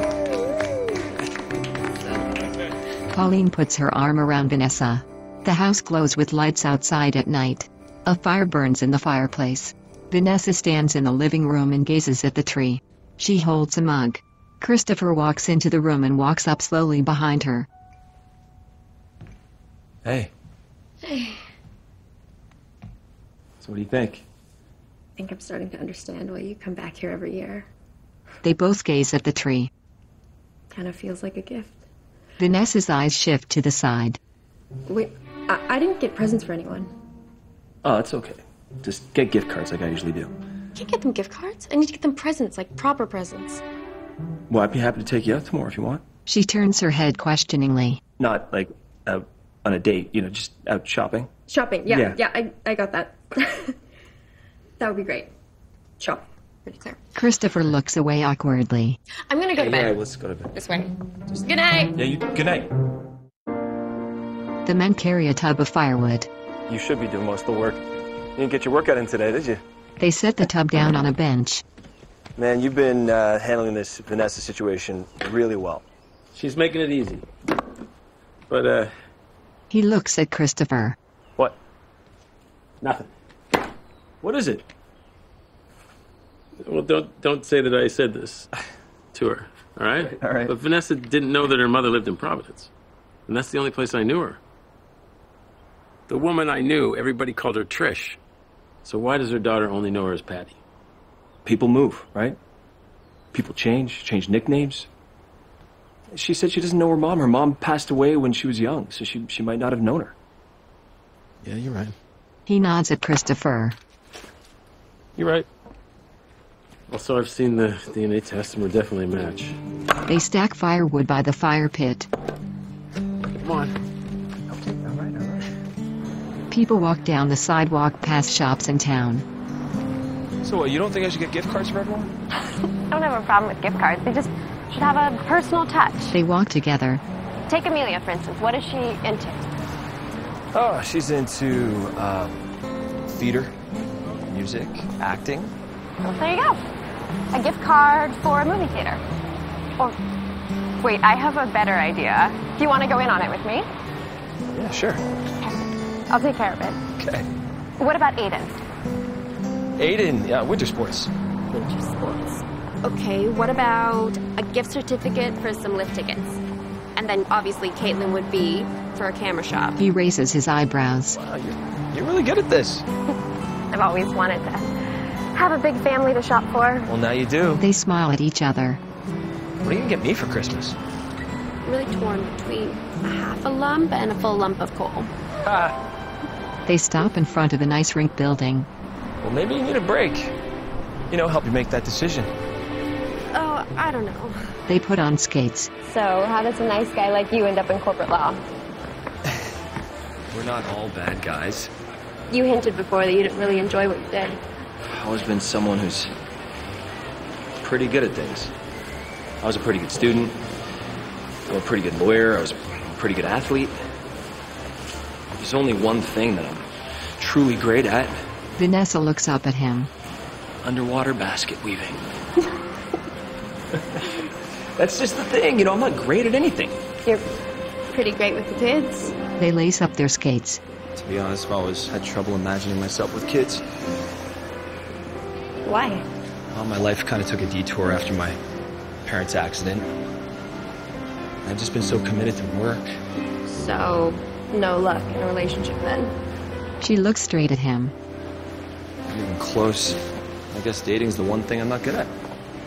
Pauline puts her arm around Vanessa. The house glows with lights outside at night. A fire burns in the fireplace. Vanessa stands in the living room and gazes at the tree. She holds a mug. Christopher walks into the room and walks up slowly behind her. Hey. Hey. So what do you think? I think I'm starting to understand why you come back here every year. They both gaze at the tree. Kind of feels like a gift. Vanessa's eyes shift to the side. Wait, I, I didn't get presents for anyone. Oh, it's okay. Just get gift cards like I usually do. I can't get them gift cards. I need to get them presents, like proper presents. Well, I'd be happy to take you out tomorrow if you want. She turns her head questioningly. Not like out on a date, you know, just out shopping. Shopping, yeah, Yeah. yeah, I, I got that. That would be great. Shopping, pretty clear. Christopher looks away awkwardly. I'm gonna go to Yeah, bed. let's go to bed. This way. Just good night. Yeah, you. Good night. The men carry a tub of firewood. You should be doing most of the work. You didn't get your workout in today, did you? They set the tub down on a bench. Man, you've been uh, handling this Vanessa situation really well. She's making it easy. But, uh... He looks at Christopher. What? Nothing. What is it? Well, don't don't say that I said this to her, all right? All right. But Vanessa didn't know that her mother lived in Providence. And that's the only place I knew her. The woman I knew, everybody called her Trish. So why does her daughter only know her as Patty? People move, right? People change, change nicknames. She said she doesn't know her mom. Her mom passed away when she was young, so she, she might not have known her. Yeah, you're right. He nods at Christopher. You're right. Also, I've seen the D N A test and we're definitely a match. They stack firewood by the fire pit. Come on. Okay, all right, all right. People walk down the sidewalk past shops in town. So what, you don't think I should get gift cards for everyone? I don't have a problem with gift cards. They just should have a personal touch. They walk together. Take Amelia, for instance. What is she into? Oh, she's into, um, theater, music, acting. Well, there you go. A gift card for a movie theater. Or, wait, I have a better idea. Do you want to go in on it with me? Yeah, sure. I'll take care of it. Okay. What about Aiden? Aiden, yeah, winter sports. Winter sports. Okay, what about a gift certificate for some lift tickets? And then, obviously, Caitlin would be for a camera shop. He raises his eyebrows. Wow, you're, you're really good at this. I've always wanted to have a big family to shop for. Well, now you do. They smile at each other. What are you gonna get me for Christmas? I'm really torn between a half a lump and a full lump of coal. Ah. They stop in front of an ice rink building. Well, maybe you need a break. You know, help you make that decision. Oh, I don't know. They put on skates. So, how does a nice guy like you end up in corporate law? We're not all bad guys. You hinted before that you didn't really enjoy what you did. I've always been someone who's pretty good at things. I was a pretty good student. I'm a pretty good lawyer. I was a pretty good athlete. There's only one thing that I'm truly great at. Vanessa looks up at him. Underwater basket weaving. That's just the thing, you know, I'm not great at anything. You're pretty great with the kids. They lace up their skates. To be honest, I've always had trouble imagining myself with kids. Why? Well, my life kind of took a detour after my parents' accident. I've just been so committed to work. So, no luck in a relationship then? She looks straight at him. Not even close. I guess dating's the one thing I'm not good at.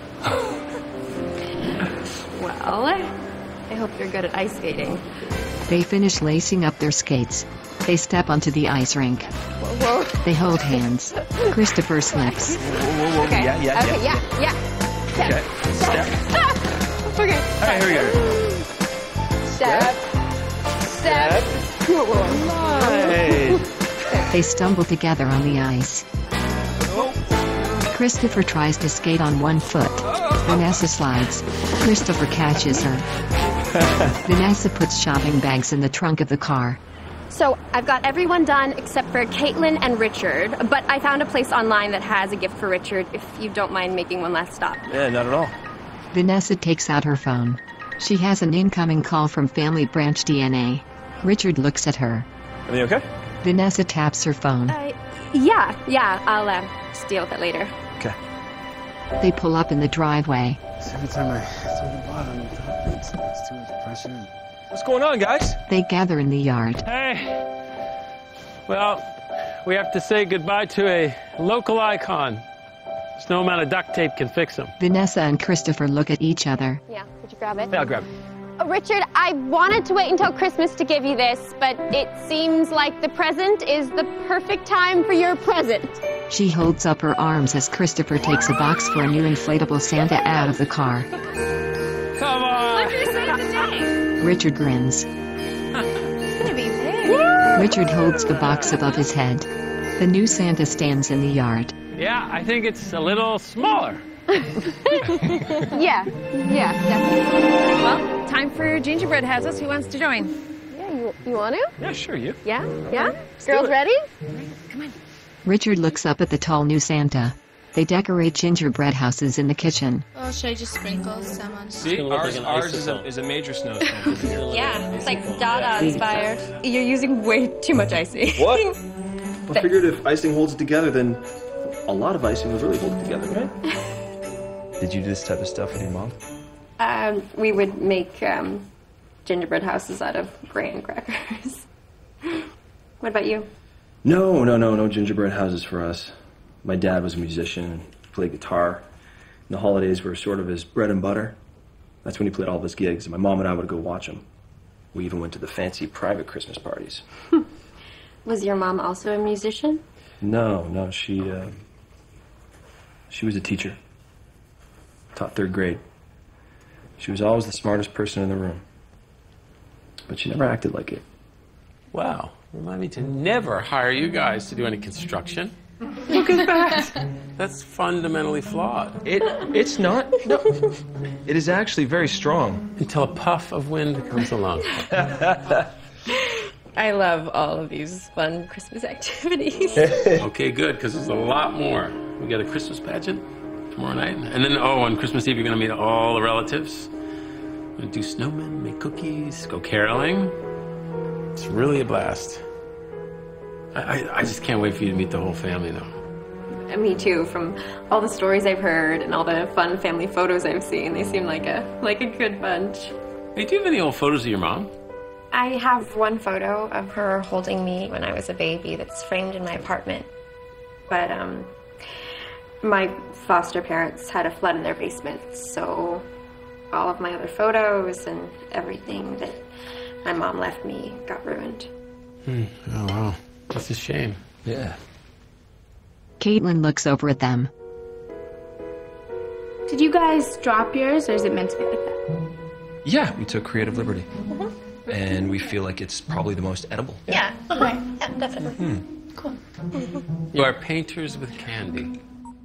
Well, I hope you're good at ice skating. They finish lacing up their skates. They step onto the ice rink. Whoa, whoa. They hold hands. Christopher slips. Whoa, whoa, whoa. Okay. Yeah, yeah, okay, yeah. yeah, yeah. Step. Okay. Step. Step. Okay. All right, here we go. Step. Step. Whoa, whoa. Hey. They stumble together on the ice. Christopher tries to skate on one foot. Vanessa slides. Christopher catches her. Vanessa puts shopping bags in the trunk of the car. So, I've got everyone done except for Caitlin and Richard, but I found a place online that has a gift for Richard, if you don't mind making one last stop. Yeah, not at all. Vanessa takes out her phone. She has an incoming call from Family Branch D N A. Richard looks at her. Everything okay? Vanessa taps her phone. Uh, yeah, yeah, I'll uh, just deal with it later. Okay. They pull up in the driveway. Every time I throw the bottom, it's, it's too much pressure. What's going on, guys? They gather in the yard. Hey! Well, we have to say goodbye to a local icon. There's no amount of duct tape can fix him. Vanessa and Christopher look at each other. Yeah, could you grab it? Yeah, I'll grab it. Oh, Richard, I wanted to wait until Christmas to give you this, but it seems like the present is the perfect time for your present. She holds up her arms as Christopher takes a box for a new inflatable Santa out of the car. Come on! What did you say today? Richard grins. It's gonna be big. Richard holds the box above his head. The new Santa stands in the yard. Yeah, I think it's a little smaller. Yeah, yeah, definitely. Well, time for gingerbread houses. Who wants to join? Yeah, you, you want to? Yeah, sure, you. Yeah, All yeah? right, let's do Girls it. ready? Come on. Richard looks up at the tall new Santa. They decorate gingerbread houses in the kitchen. Oh, should I just sprinkle some on? See, ours, ours is, a, is a major snowstorm. Yeah, it's like Dada inspired. You're using way too much icing. What? I figured if icing holds it together, then a lot of icing would really hold it together, right? Did you do this type of stuff with your mom? Um, we would make um, gingerbread houses out of graham crackers. What about you? No, no, no, no gingerbread houses for us. My dad was a musician and played guitar. And the holidays were sort of his bread and butter. That's when he played all of his gigs, and my mom and I would go watch him. We even went to the fancy private Christmas parties. Was your mom also a musician? No, no, she, uh, she was a teacher. Taught third grade. She was always the smartest person in the room. But she never acted like it. Wow. Remind me to never hire you guys to do any construction. Look at that. That's fundamentally flawed. It, it's not. No. It is actually very strong. Until a puff of wind comes along. I love all of these fun Christmas activities. Okay, good, because there's a lot more. We got a Christmas pageant tomorrow night. And then, oh, on Christmas Eve, you're going to meet all the relatives. We're going to do snowmen, make cookies, go caroling. It's really a blast. I, I, I just can't wait for you to meet the whole family, though. Me too. From all the stories I've heard and all the fun family photos I've seen, they seem like a like a good bunch. Hey, do you have any old photos of your mom? I have one photo of her holding me when I was a baby that's framed in my apartment. But um, my foster parents had a flood in their basement, so all of my other photos and everything that my mom left me got ruined. Hmm. Oh, wow. That's a shame. Yeah. Caitlin looks over at them. Did you guys drop yours, or is it meant to be like that? Yeah, we took creative liberty. And we feel like it's probably the most edible. Yeah, right. Yeah, definitely. Hmm. Cool. You are painters with candy.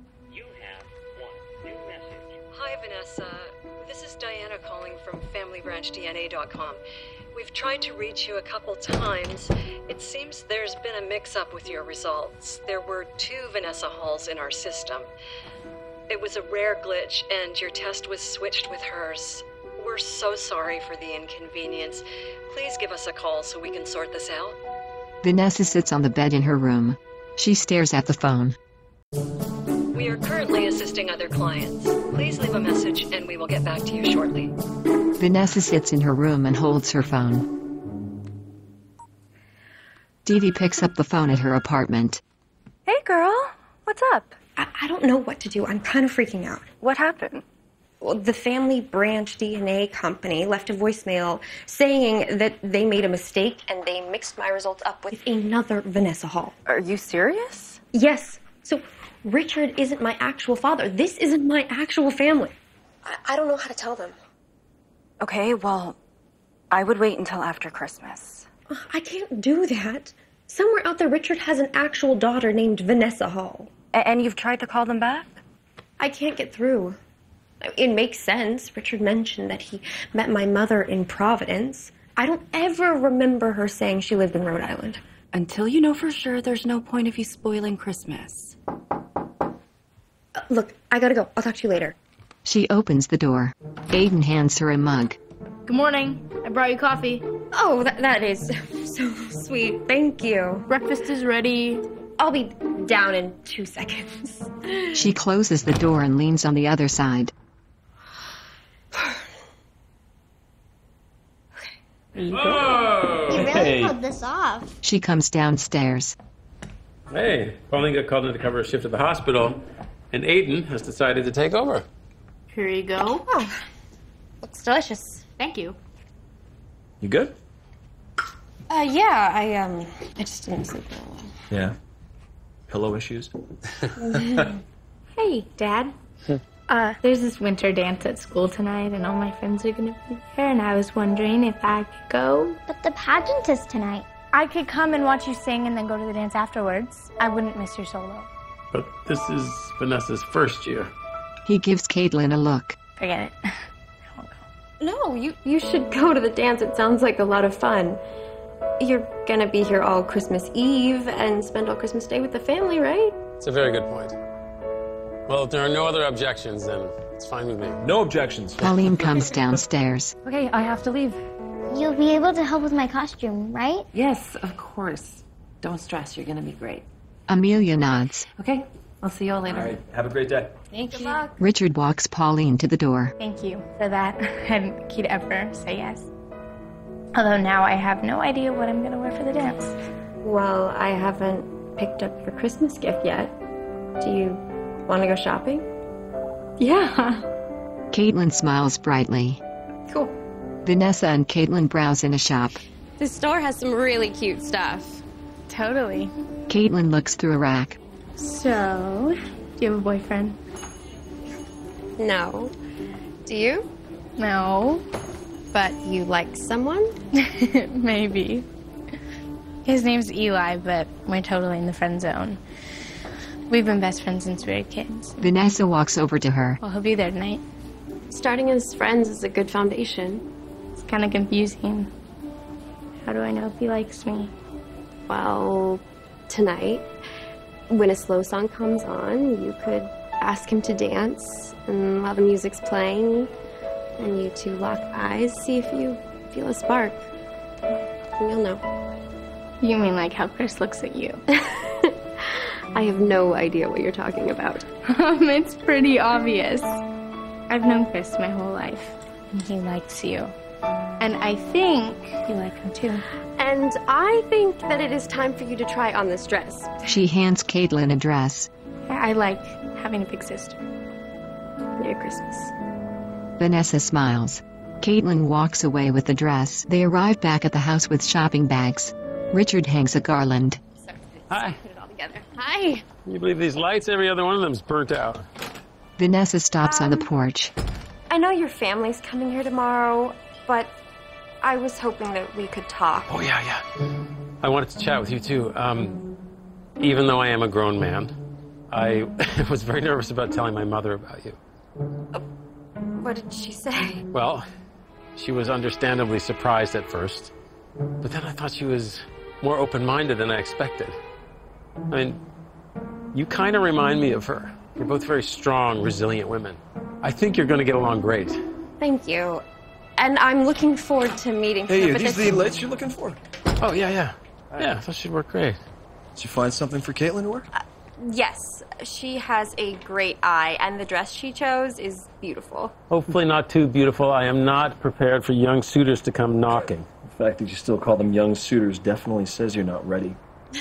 Hi, Vanessa. This is Diana calling from family branch D N A dot com. We've tried to reach you a couple times. It seems there's been a mix-up with your results. There were two Vanessa Halls in our system. It was a rare glitch, and your test was switched with hers. We're so sorry for the inconvenience. Please give us a call so we can sort this out. Vanessa sits on the bed in her room. She stares at the phone. We are currently assisting other clients. Please leave a message and we will get back to you shortly. Vanessa sits in her room and holds her phone. Dee Dee picks up the phone at her apartment. Hey, girl. What's up? I, I don't know what to do. I'm kind of freaking out. What happened? Well, the family branch D N A company left a voicemail saying that they made a mistake and they mixed my results up with another Vanessa Hall. Are you serious? Yes. So Richard isn't my actual father. This isn't my actual family. I, I don't know how to tell them. Okay, well, I would wait until after Christmas. I can't do that. Somewhere out there, Richard has an actual daughter named Vanessa Hall. A- and you've tried to call them back? I can't get through. It makes sense. Richard mentioned that he met my mother in Providence. I don't ever remember her saying she lived in Rhode Island. Until you know for sure, there's no point of you spoiling Christmas. Uh, look, I gotta go. I'll talk to you later. She opens the door. Aiden hands her a mug. Good morning. I brought you coffee. Oh, that, that is so sweet. Thank you. Breakfast is ready. I'll be down in two seconds. She closes the door and leans on the other side. Oh! You really Hey. pulled this off. She comes downstairs. Hey, Pauline got called in to cover a shift at the hospital, and Aiden has decided to take over. Here you go. Oh, looks delicious. Thank you. You good? Uh, yeah, I, um, I just didn't sleep very well. Yeah. Pillow issues? Hey, Dad. Uh, there's this winter dance at school tonight, and all my friends are gonna be there, and I was wondering if I could go. But the pageant is tonight. I could come and watch you sing and then go to the dance afterwards. I wouldn't miss your solo. But this is Vanessa's first year. He gives Caitlin a look. Forget it. No, you, you should go to the dance. It sounds like a lot of fun. You're gonna be here all Christmas Eve and spend all Christmas Day with the family, right? It's a very good point. Well, if there are no other objections, then it's fine with me. No objections. Pauline comes downstairs. Okay, I have to leave. You'll be able to help with my costume, right? Yes, of course. Don't stress, you're gonna be great. Amelia nods. Okay, I'll see you all later. All right, have a great day. Thank you. Richard walks Pauline to the door. Thank you for that. I hadn't think he'd ever say yes. Although now I have no idea what I'm gonna wear for the dance. Well, I haven't picked up your Christmas gift yet. Do you want to go shopping? Yeah. Caitlin smiles brightly. Cool. Vanessa and Caitlin browse in a shop. This store has some really cute stuff. Totally. Caitlin looks through a rack. So, do you have a boyfriend? No. Do you? No. But you like someone? Maybe. His name's Eli, but we're totally in the friend zone. We've been best friends since we were kids. Vanessa walks over to her. Well, he'll be there tonight. Starting as friends is a good foundation. It's kind of confusing. How do I know if he likes me? Well, tonight, when a slow song comes on, you could ask him to dance, and while the music's playing, and you two lock eyes, see if you feel a spark. And you'll know. You mean like how Chris looks at you? I have no idea what you're talking about. Um, it's pretty obvious. I've known Chris my whole life, and he likes you. And I think you like him too. And I think that it is time for you to try on this dress. She hands Caitlin a dress. I like having a big sister. Merry Christmas. Vanessa smiles. Caitlin walks away with the dress. They arrive back at the house with shopping bags. Richard hangs a garland. Hi. Put it all together. Hi. Can you believe these lights? Every other one of them's burnt out. Vanessa stops um, on the porch. I know your family's coming here tomorrow, but I was hoping that we could talk. Oh, yeah, yeah. I wanted to chat with you, too. Um, even though I am a grown man, I was very nervous about telling my mother about you. Uh, what did she say? Well, she was understandably surprised at first, but then I thought she was more open-minded than I expected. I mean, you kind of remind me of her. You're both very strong, resilient women. I think you're going to get along great. Thank you. And I'm looking forward to meeting her. Hey, are but these this... the lights you're looking for? Oh, yeah, yeah. Yeah, I thought she'd work great. Did you find something for Caitlin to wear? Uh, yes. She has a great eye, and the dress she chose is beautiful. Hopefully not too beautiful. I am not prepared for young suitors to come knocking. The fact that you still call them young suitors definitely says you're not ready.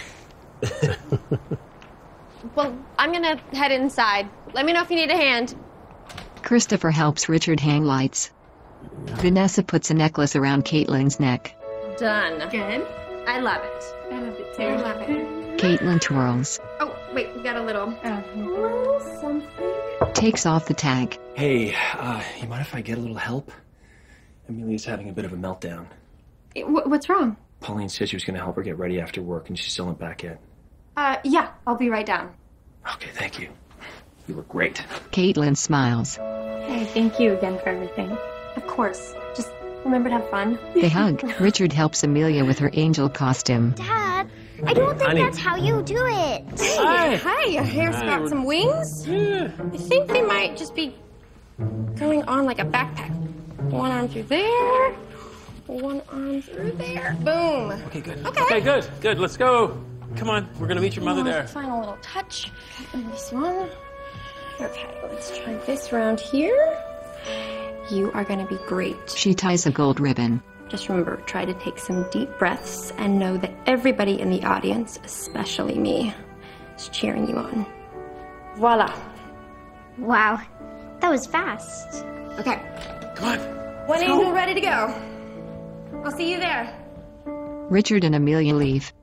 Well, I'm gonna head inside. Let me know if you need a hand. Christopher helps Richard hang lights. Vanessa puts a necklace around Caitlin's neck. Done. Good. I love it. I love it too. I love it. Caitlin twirls. Oh, wait, we got a little. Oh. Little something. Takes off the tag. Hey, uh, you mind if I get a little help? Amelia's having a bit of a meltdown. What's wrong? Pauline said she was going to help her get ready after work, and she's still not back yet. Uh, yeah, I'll be right down. Okay, thank you. You look great. Caitlin smiles. Hey, thank you again for everything. Of course. Just remember to have fun. They hug. Richard helps Amelia with her angel costume. Dad, I don't think Honey. that's how you do it. Hey, Hi. hi, your hair's Hi. got some wings. Yeah. I think they might just be going on like a backpack. One arm through there, one arm through there. Boom. Okay, good. Okay. Okay, good, good. Let's go. Come on, we're gonna meet your mother there. Final little touch. And this one. Okay, let's try this round here. You are gonna be great. She ties a gold ribbon. Just remember, try to take some deep breaths and know that everybody in the audience, especially me, is cheering you on. Voila. Wow, that was fast. Okay. Come on. One angel ready to go. I'll see you there. Richard and Amelia leave.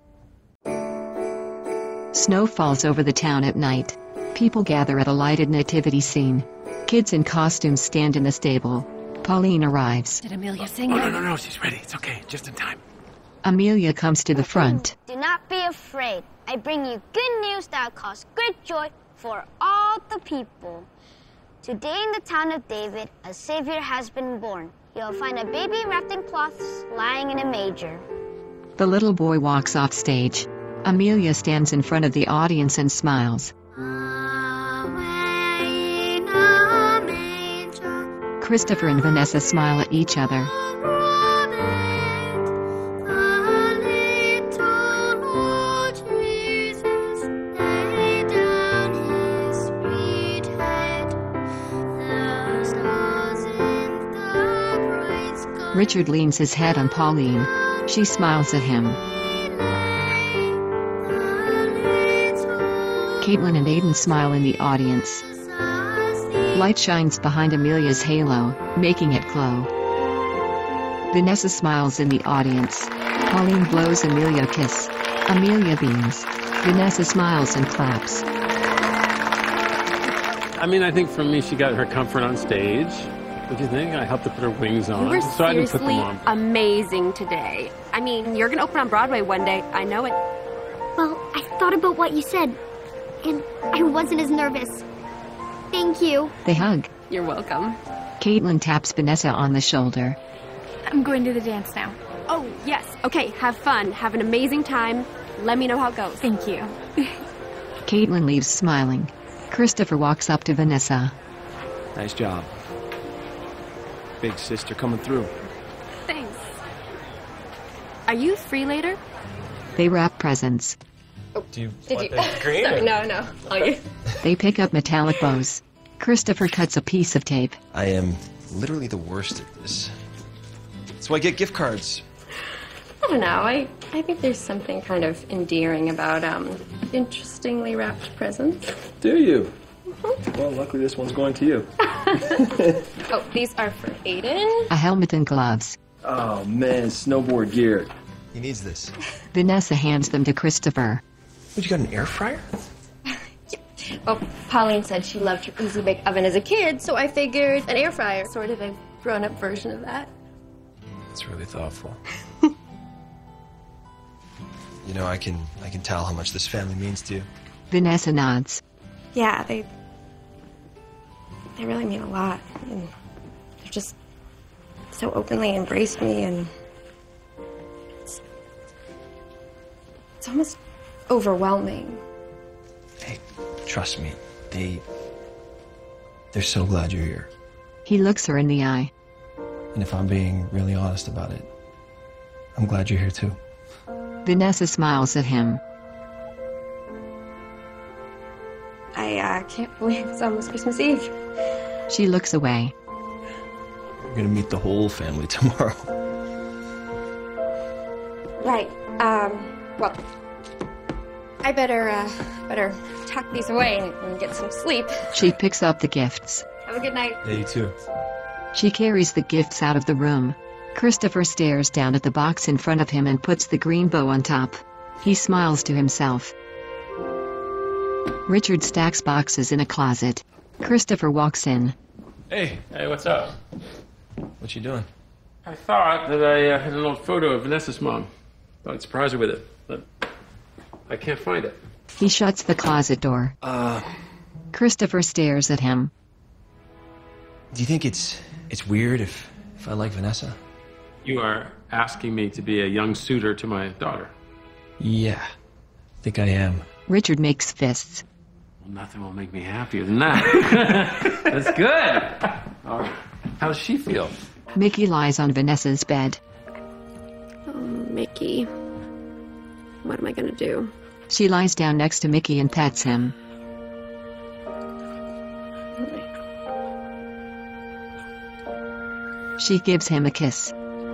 Snow falls over the town at night. People gather at a lighted nativity scene. Kids in costumes stand in the stable. Pauline arrives. Did Amelia sing? Oh, no, no, no, she's ready. It's okay. Just in time. Amelia comes to the front. Do not be afraid. I bring you good news that will cause great joy for all the people. Today in the town of David, a Savior has been born. You'll find a baby wrapped in cloths lying in a manger. The little boy walks off stage. Amelia stands in front of the audience and smiles. Christopher and Vanessa smile at each other. Richard leans his head on Pauline. She smiles at him. Caitlin and Aiden smile in the audience. Light shines behind Amelia's halo, making it glow. Vanessa smiles in the audience. Pauline blows Amelia a kiss. Amelia beams. Vanessa smiles and claps. I mean, I think for me, she got her comfort on stage. What do you think? I helped her put her wings on. You were so I didn't put them seriously on. amazing today. I mean, you're gonna open on Broadway one day. I know it. Well, I thought about what you said, and I wasn't as nervous. Thank you. They hug. You're welcome. Caitlin taps Vanessa on the shoulder. I'm going to the dance now. Oh, yes. Okay, have fun. Have an amazing time. Let me know how it goes. Thank you. Caitlin leaves smiling. Christopher walks up to Vanessa. Nice job. Big sister coming through. Thanks. Are you free later? They wrap presents. Do you Did want you? the green? Sorry, no, no. Oh, you. They pick up metallic bows. Christopher cuts a piece of tape. I am literally the worst at this. So I get gift cards. I don't know. I, I think there's something kind of endearing about um interestingly wrapped presents. Do you? Mm-hmm. Well, luckily this one's going to you. Oh, these are for Aiden. A helmet and gloves. Oh, man, snowboard gear. He needs this. Vanessa hands them to Christopher. What, you got an air fryer? Well, Pauline said she loved her Easy Bake Oven as a kid, so I figured an air fryer, sort of a grown-up version of that. It's really thoughtful. You know, I can I can tell how much this family means to you. Vanessa nods. Yeah, they they really mean a lot. And they've just so openly embraced me, and it's, it's almost overwhelming. Hey, trust me, they they're so glad you're here. He looks her in the eye. And if I'm being really honest about it, I'm glad you're here too. Vanessa smiles at him. I uh, can't believe it's almost Christmas Eve. She looks away. We're gonna meet the whole family tomorrow. Right. Um. Well, I better uh better tuck these away and, and get some sleep. She picks up the gifts. Have a good night. Yeah, you too. She carries the gifts out of the room. Christopher stares down at the box in front of him and puts the green bow on top. He smiles to himself. Richard stacks boxes in a closet. Christopher walks in. Hey, hey, what's up? What you doing? I thought that I uh, had an old photo of Vanessa's mom. Thought I'd surprise her with it, but I can't find it. He shuts the closet door. Uh, Christopher stares at him. do you think it's it's weird if if I like Vanessa? You are asking me to be a young suitor to my daughter. Yeah, I think I am. Richard makes fists. Well, nothing will make me happier than that. That's good. All right. How does she feel? Mickey lies on Vanessa's bed. Oh, Mickey. What am I gonna do? She lies down next to Mickey and pets him. She gives him a kiss.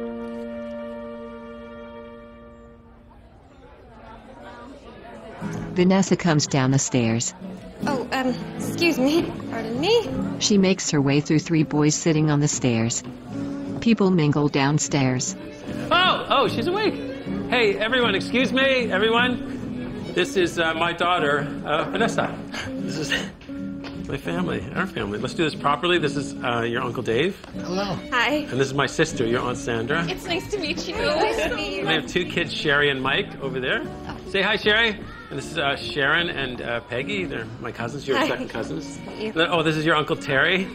Vanessa comes down the stairs. Oh, um, excuse me. Pardon me. She makes her way through three boys sitting on the stairs. People mingle downstairs. Oh, oh, she's awake. Hey, everyone, excuse me, everyone. This is uh, my daughter, uh, Vanessa. This is my family, our family. Let's do this properly. This is uh, your Uncle Dave. Hello. Hi. And this is my sister, your Aunt Sandra. It's nice to meet you. Nice to meet you. And they have two kids, Sherry and Mike, over there. Say hi, Sherry. And this is uh, Sharon and uh, Peggy. They're my cousins, your Hi. second cousins. Nice to meet you. Oh, this is your Uncle Terry.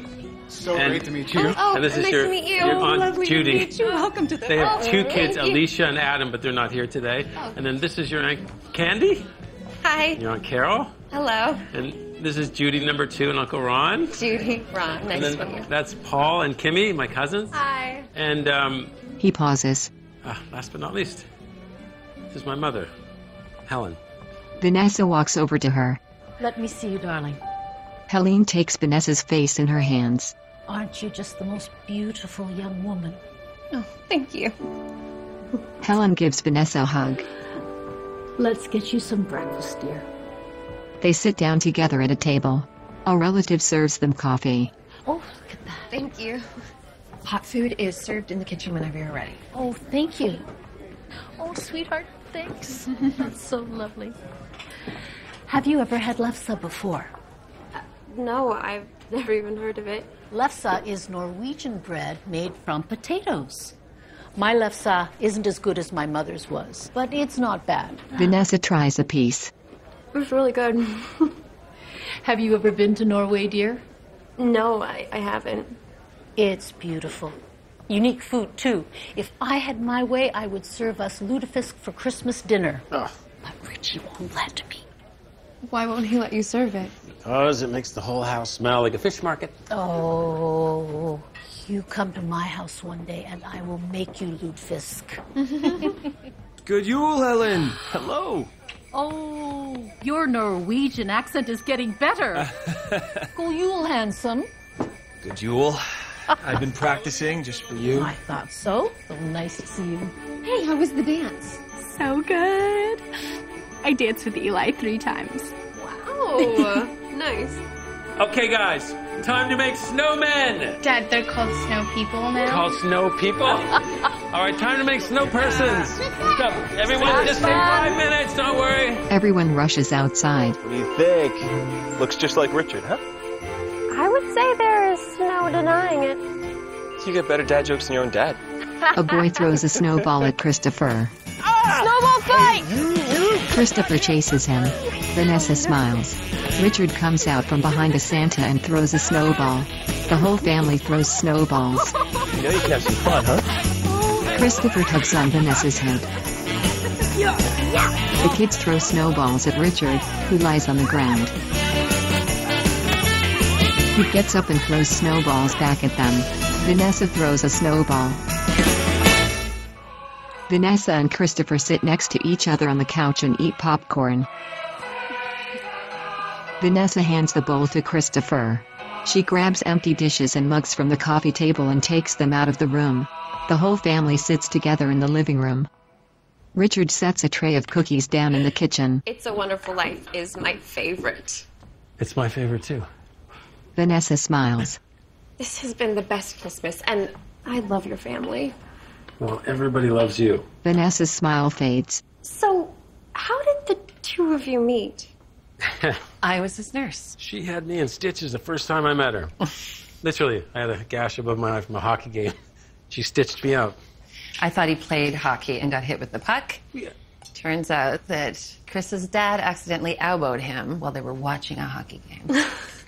So And- great to meet you. Oh, oh, and this is nice your, to meet you. your aunt Lovely Judy. to meet you. Welcome to the They have family. two Thank kids, you. Alicia and Adam, but they're not here today. Oh. And then this is your aunt Candy, Hi. your aunt Carol, Hello. and this is Judy number two and Uncle Ron. Judy. Ron. And Nice then to meet you. that's Paul and Kimmy, my cousins. Hi. And um, He pauses. ah, last but not least, this is my mother, Helen. Vanessa walks over to her. Let me see you, darling. Helene takes Vanessa's face in her hands. Aren't you just the most beautiful young woman? Oh, thank you. Helen gives Vanessa a hug. Let's get you some breakfast, dear. They sit down together at a table. A relative serves them coffee. Oh, look at that. Thank you. Hot food is served in the kitchen whenever you're ready. Oh, thank you. Oh, sweetheart, thanks. That's so lovely. Have you ever had lefse before? No, I've never even heard of it. Lefse is Norwegian bread made from potatoes. My lefse isn't as good as my mother's was, but it's not bad. Vanessa tries a piece. It was really good. Have you ever been to Norway, dear? No, I, I haven't. It's beautiful. Unique food, too. If I had my way, I would serve us lutefisk for Christmas dinner. Oh. But Richie won't let me. Why won't he let you serve it? Because it makes the whole house smell like a fish market. Oh, you come to my house one day and I will make you lutefisk. Good Yule, Helen. Hello. Oh, your Norwegian accent is getting better. God Yule, handsome. Good Yule. I've been practicing just for you. I thought so. So nice to see you. Hey, how was the dance? So good. I danced with Eli three times. Wow. Nice. Okay, guys, time to make snowmen. Dad, they're called snow people now. Called snow people. All right, time to make snow persons. Go. Everyone, just take five minutes. Don't worry. Everyone rushes outside. What do you think? Looks just like Richard, huh? I would say there is no denying it. You get better dad jokes than your own dad. A boy throws a snowball at Christopher. Snowball fight! Christopher chases him. Vanessa smiles. Richard comes out from behind a Santa and throws a snowball. The whole family throws snowballs. You know you can have some fun, huh? Christopher tugs on Vanessa's head. The kids throw snowballs at Richard, who lies on the ground. He gets up and throws snowballs back at them. Vanessa throws a snowball. Vanessa and Christopher sit next to each other on the couch and eat popcorn. Vanessa hands the bowl to Christopher. She grabs empty dishes and mugs from the coffee table and takes them out of the room. The whole family sits together in the living room. Richard sets a tray of cookies down in the kitchen. It's a Wonderful Life is my favorite. It's my favorite, too. Vanessa smiles. This has been the best Christmas, and I love your family. Well, everybody loves you. Vanessa's smile fades. So, how did the two of you meet? I was his nurse. She had me in stitches the first time I met her. Literally, I had a gash above my eye from a hockey game. She stitched me out. I thought he played hockey and got hit with the puck. Yeah. Turns out that Chris's dad accidentally elbowed him while they were watching a hockey game.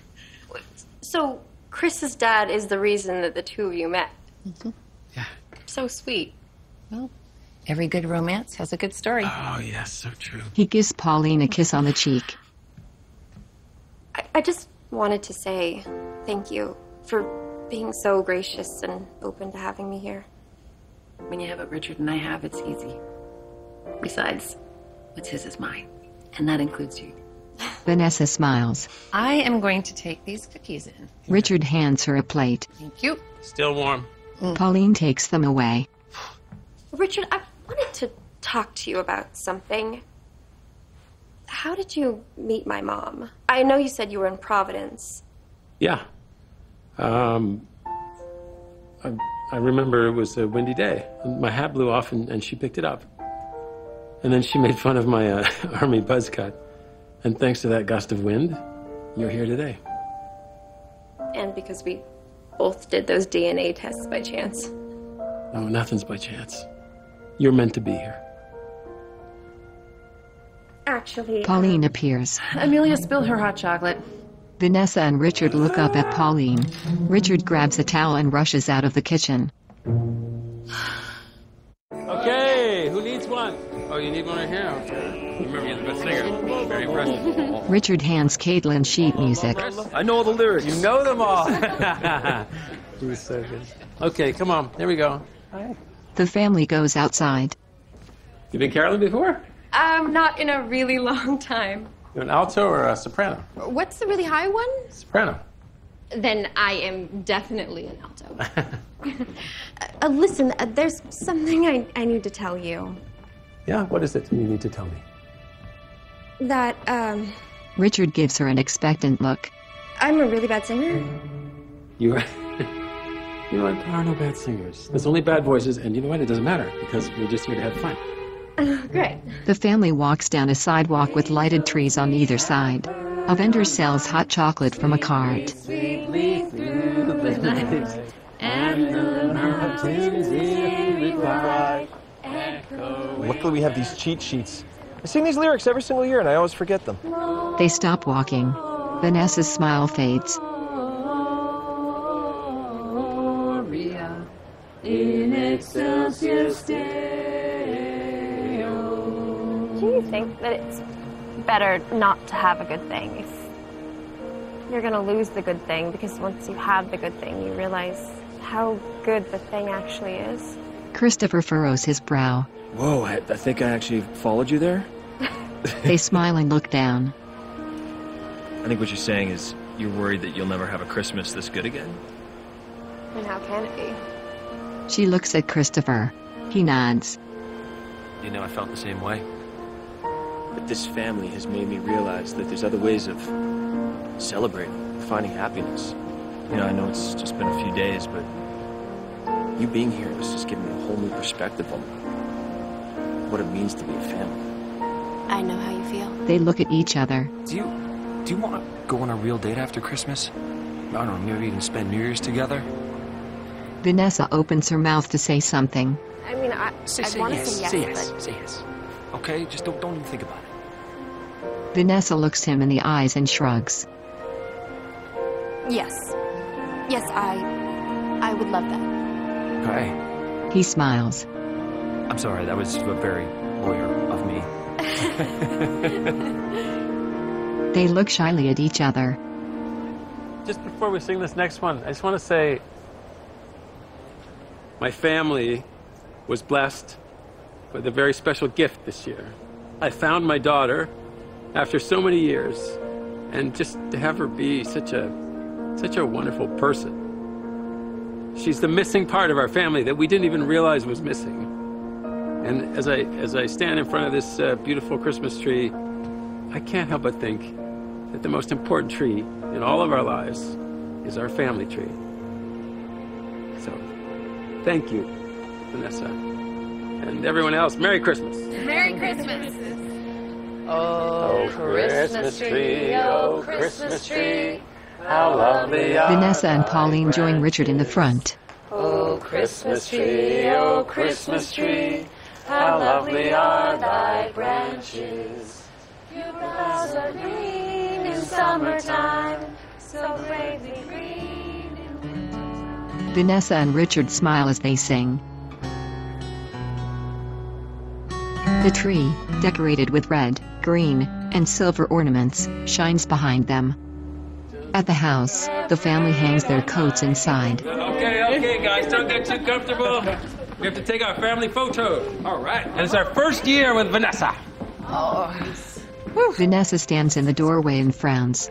So, Chris's dad is the reason that the two of you met. Mm-hmm. Yeah. So sweet. Well, every good romance has a good story. Oh, yes, so true. He gives Pauline a kiss on the cheek. I, I just wanted to say thank you for being so gracious and open to having me here. When you have what Richard and I have, it's easy. Besides, what's his is mine. And that includes you. Vanessa smiles. I am going to take these cookies in. Richard hands her a plate. Thank you. Still warm. Mm. Pauline takes them away. Richard, I wanted to talk to you about something. How did you meet my mom? I know you said you were in Providence. Yeah. Um, I, I remember it was a windy day. And my hat blew off and, and she picked it up. And then she made fun of my uh, army buzz cut. And thanks to that gust of wind, you're here today. And because we both did those D N A tests by chance. No, nothing's by chance. You're meant to be here. Actually, Pauline appears. Amelia spilled her hot chocolate. Vanessa and Richard look up at Pauline. Richard grabs a towel and rushes out of the kitchen. Okay, who needs one? Oh, you need one right here? Okay. Remember, you're the best singer. Very impressive. Richard hands Caitlin sheet music. I know all the lyrics. You know them all. Who's so good. Okay, come on. There we go. Hi. The family goes outside. You been caroling before? Um, not in a really long time. You an alto or a soprano? What's the really high one? Soprano. Then I am definitely an alto. uh, listen, uh, there's something I, I need to tell you. Yeah, what is it you need to tell me? That, um, Richard gives her an expectant look. I'm a really bad singer. You are... You know what? There are no bad singers. There's only bad voices, and you know what? It doesn't matter, because we're just here to have fun. Uh, great. The family walks down a sidewalk with lighted trees on either side. A vendor sells hot chocolate from a cart. Sweetly through the night, and the mountains in reply echo. Luckily we have these cheat sheets. I sing these lyrics every single year and I always forget them. They stop walking. Vanessa's smile fades. In excelsis Deo. Do you think that it's better not to have a good thing if you're going to lose the good thing? Because once you have the good thing, you realize how good the thing actually is. Christopher furrows his brow. Whoa, I, I think I actually followed you there. They smile and look down. I think what you're saying is you're worried that you'll never have a Christmas this good again? And how can it be? She looks at Christopher. He nods. You know, I felt the same way. But this family has made me realize that there's other ways of celebrating, finding happiness. You know, I know it's just been a few days, but you being here has just given me a whole new perspective on what it means to be a family. I know how you feel. They look at each other. Do you, do you want to go on a real date after Christmas? I don't know, maybe even spend New Year's together? Vanessa opens her mouth to say something. I mean, I, Say, I say want to yes, say yes, say yes, but... say yes. Okay, just don't, don't even think about it. Vanessa looks him in the eyes and shrugs. Yes. Yes, I... I would love that. Okay. He smiles. I'm sorry, that was very lawyer of me. They look shyly at each other. Just before we sing this next one, I just want to say my family was blessed with a very special gift this year. I found my daughter after so many years, and just to have her be such a such a wonderful person. She's the missing part of our family that we didn't even realize was missing. And as I as I stand in front of this uh, beautiful Christmas tree, I can't help but think that the most important tree in all of our lives is our family tree. So, thank you, Vanessa. And everyone else, Merry Christmas. Merry Christmas. Oh, Christmas tree, oh, Christmas tree, how lovely are Vanessa and Pauline join Richard in the front. Oh, Christmas tree, oh, Christmas tree, how lovely are thy branches. Your boughs are green in summertime, so bravely green in winter. Vanessa and Richard smile as they sing. The tree, decorated with red, green, and silver ornaments, shines behind them. At the house, the family hangs their coats inside. Okay, okay, guys, don't get too comfortable. We have to take our family photo. All right. And it's our first year with Vanessa. Oh. Vanessa stands in the doorway and frowns.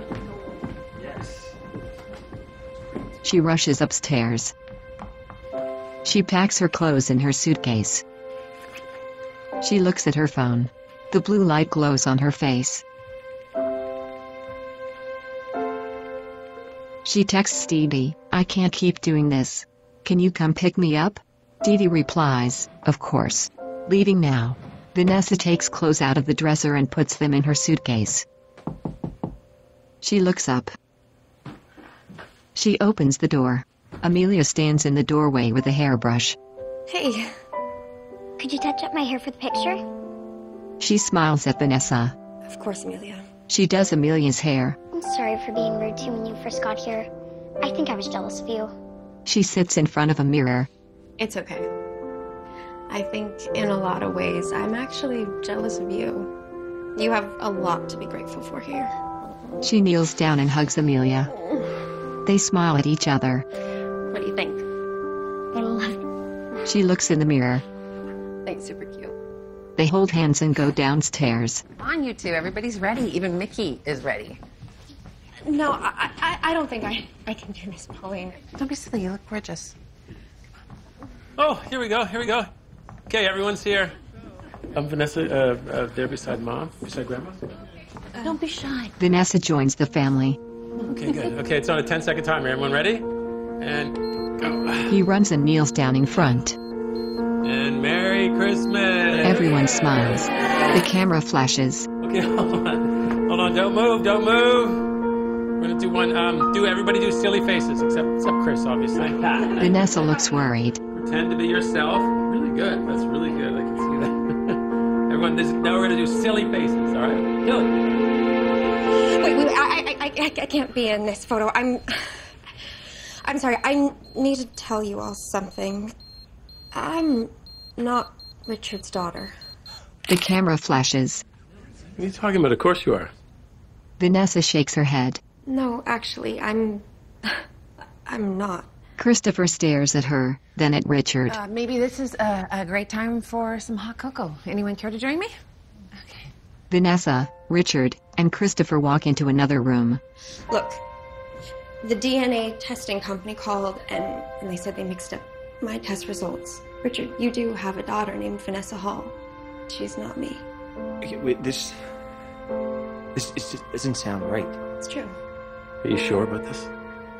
She rushes upstairs. She packs her clothes in her suitcase. She looks at her phone. The blue light glows on her face. She texts Dee Dee, "I can't keep doing this. Can you come pick me up?" Dee Dee replies, "Of course. Leaving now." Vanessa takes clothes out of the dresser and puts them in her suitcase. She looks up. She opens the door. Amelia stands in the doorway with a hairbrush. Hey, could you touch up my hair for the picture? She smiles at Vanessa. Of course, Amelia. She does Amelia's hair, I'm sorry for being rude to you when you first got here. I think I was jealous of you. She sits in front of a mirror. It's okay. I think in a lot of ways, I'm actually jealous of you. You have a lot to be grateful for here. She kneels down and hugs Amelia. They smile at each other. What do you think? I love it. She looks in the mirror. Thanks, super cute. They hold hands and go downstairs. Come on, you two. Everybody's ready. Even Mickey is ready. No, I, I, I don't think I, I can do this, Pauline. Don't be silly. You look gorgeous. Oh, here we go, here we go. Okay, everyone's here. I'm Vanessa, uh, uh, there beside Mom, beside Grandma. Uh, don't be shy. Vanessa joins the family. Okay, good. Okay, it's on a ten second timer. Everyone ready? And go. He runs and kneels down in front. And Merry Christmas! Everyone smiles. The camera flashes. Okay, hold on. Hold on, don't move, don't move. We're gonna do one, um, do everybody do silly faces, except, except Chris, obviously. Vanessa looks worried. Pretend to be yourself. Really good, that's really good, I can see that. Everyone, this, now we're gonna do silly faces, all right? Silly. Wait, wait, I, I, I, I can't be in this photo. I'm, I'm sorry. I need to tell you all something. I'm not Richard's daughter. The camera flashes. What are you talking about? Of course you are. Vanessa shakes her head. No, actually, I'm, I'm not. Christopher stares at her, then at Richard. Uh, maybe this is a, a great time for some hot cocoa. Anyone care to join me? Okay. Vanessa, Richard, and Christopher walk into another room. Look, the D N A testing company called and, and they said they mixed up my test results. Richard, you do have a daughter named Vanessa Hall. She's not me. Okay, wait, this... This, this just doesn't sound right. It's true. Are you sure about this?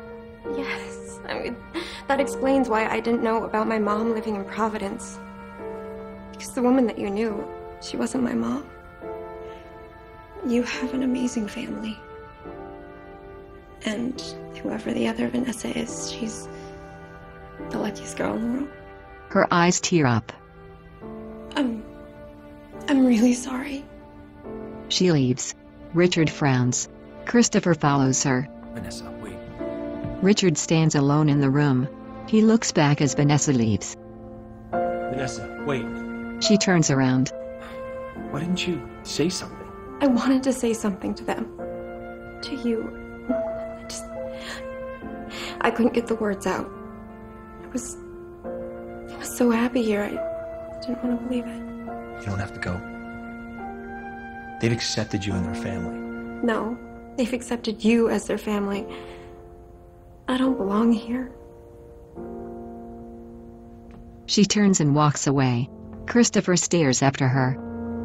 Yes. I mean, that explains why I didn't know about my mom living in Providence. Because the woman that you knew, she wasn't my mom. You have an amazing family. And whoever the other Vanessa is, she's the luckiest girl in the world. Her eyes tear up. I'm... I'm really sorry. She leaves. Richard frowns. Christopher follows her. Vanessa, wait. Richard stands alone in the room. He looks back as Vanessa leaves. Vanessa, wait. She turns around. Why didn't you say something? I wanted to say something to them. To you. I just... I couldn't get the words out. I was... I was so happy here. I didn't want to believe it. You don't have to go. They've accepted you in their family. No. They've accepted you as their family. I don't belong here. She turns and walks away. Christopher stares after her.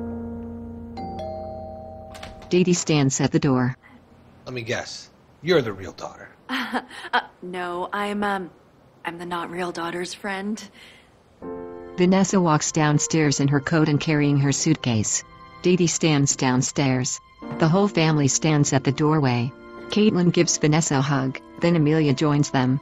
Dee Dee stands at the door. Let me guess. You're the real daughter. Uh, uh, no, I'm, um, I'm the not real daughter's friend. Vanessa walks downstairs in her coat and carrying her suitcase. Dee Dee stands downstairs. The whole family stands at the doorway. Caitlin gives Vanessa a hug, then Amelia joins them.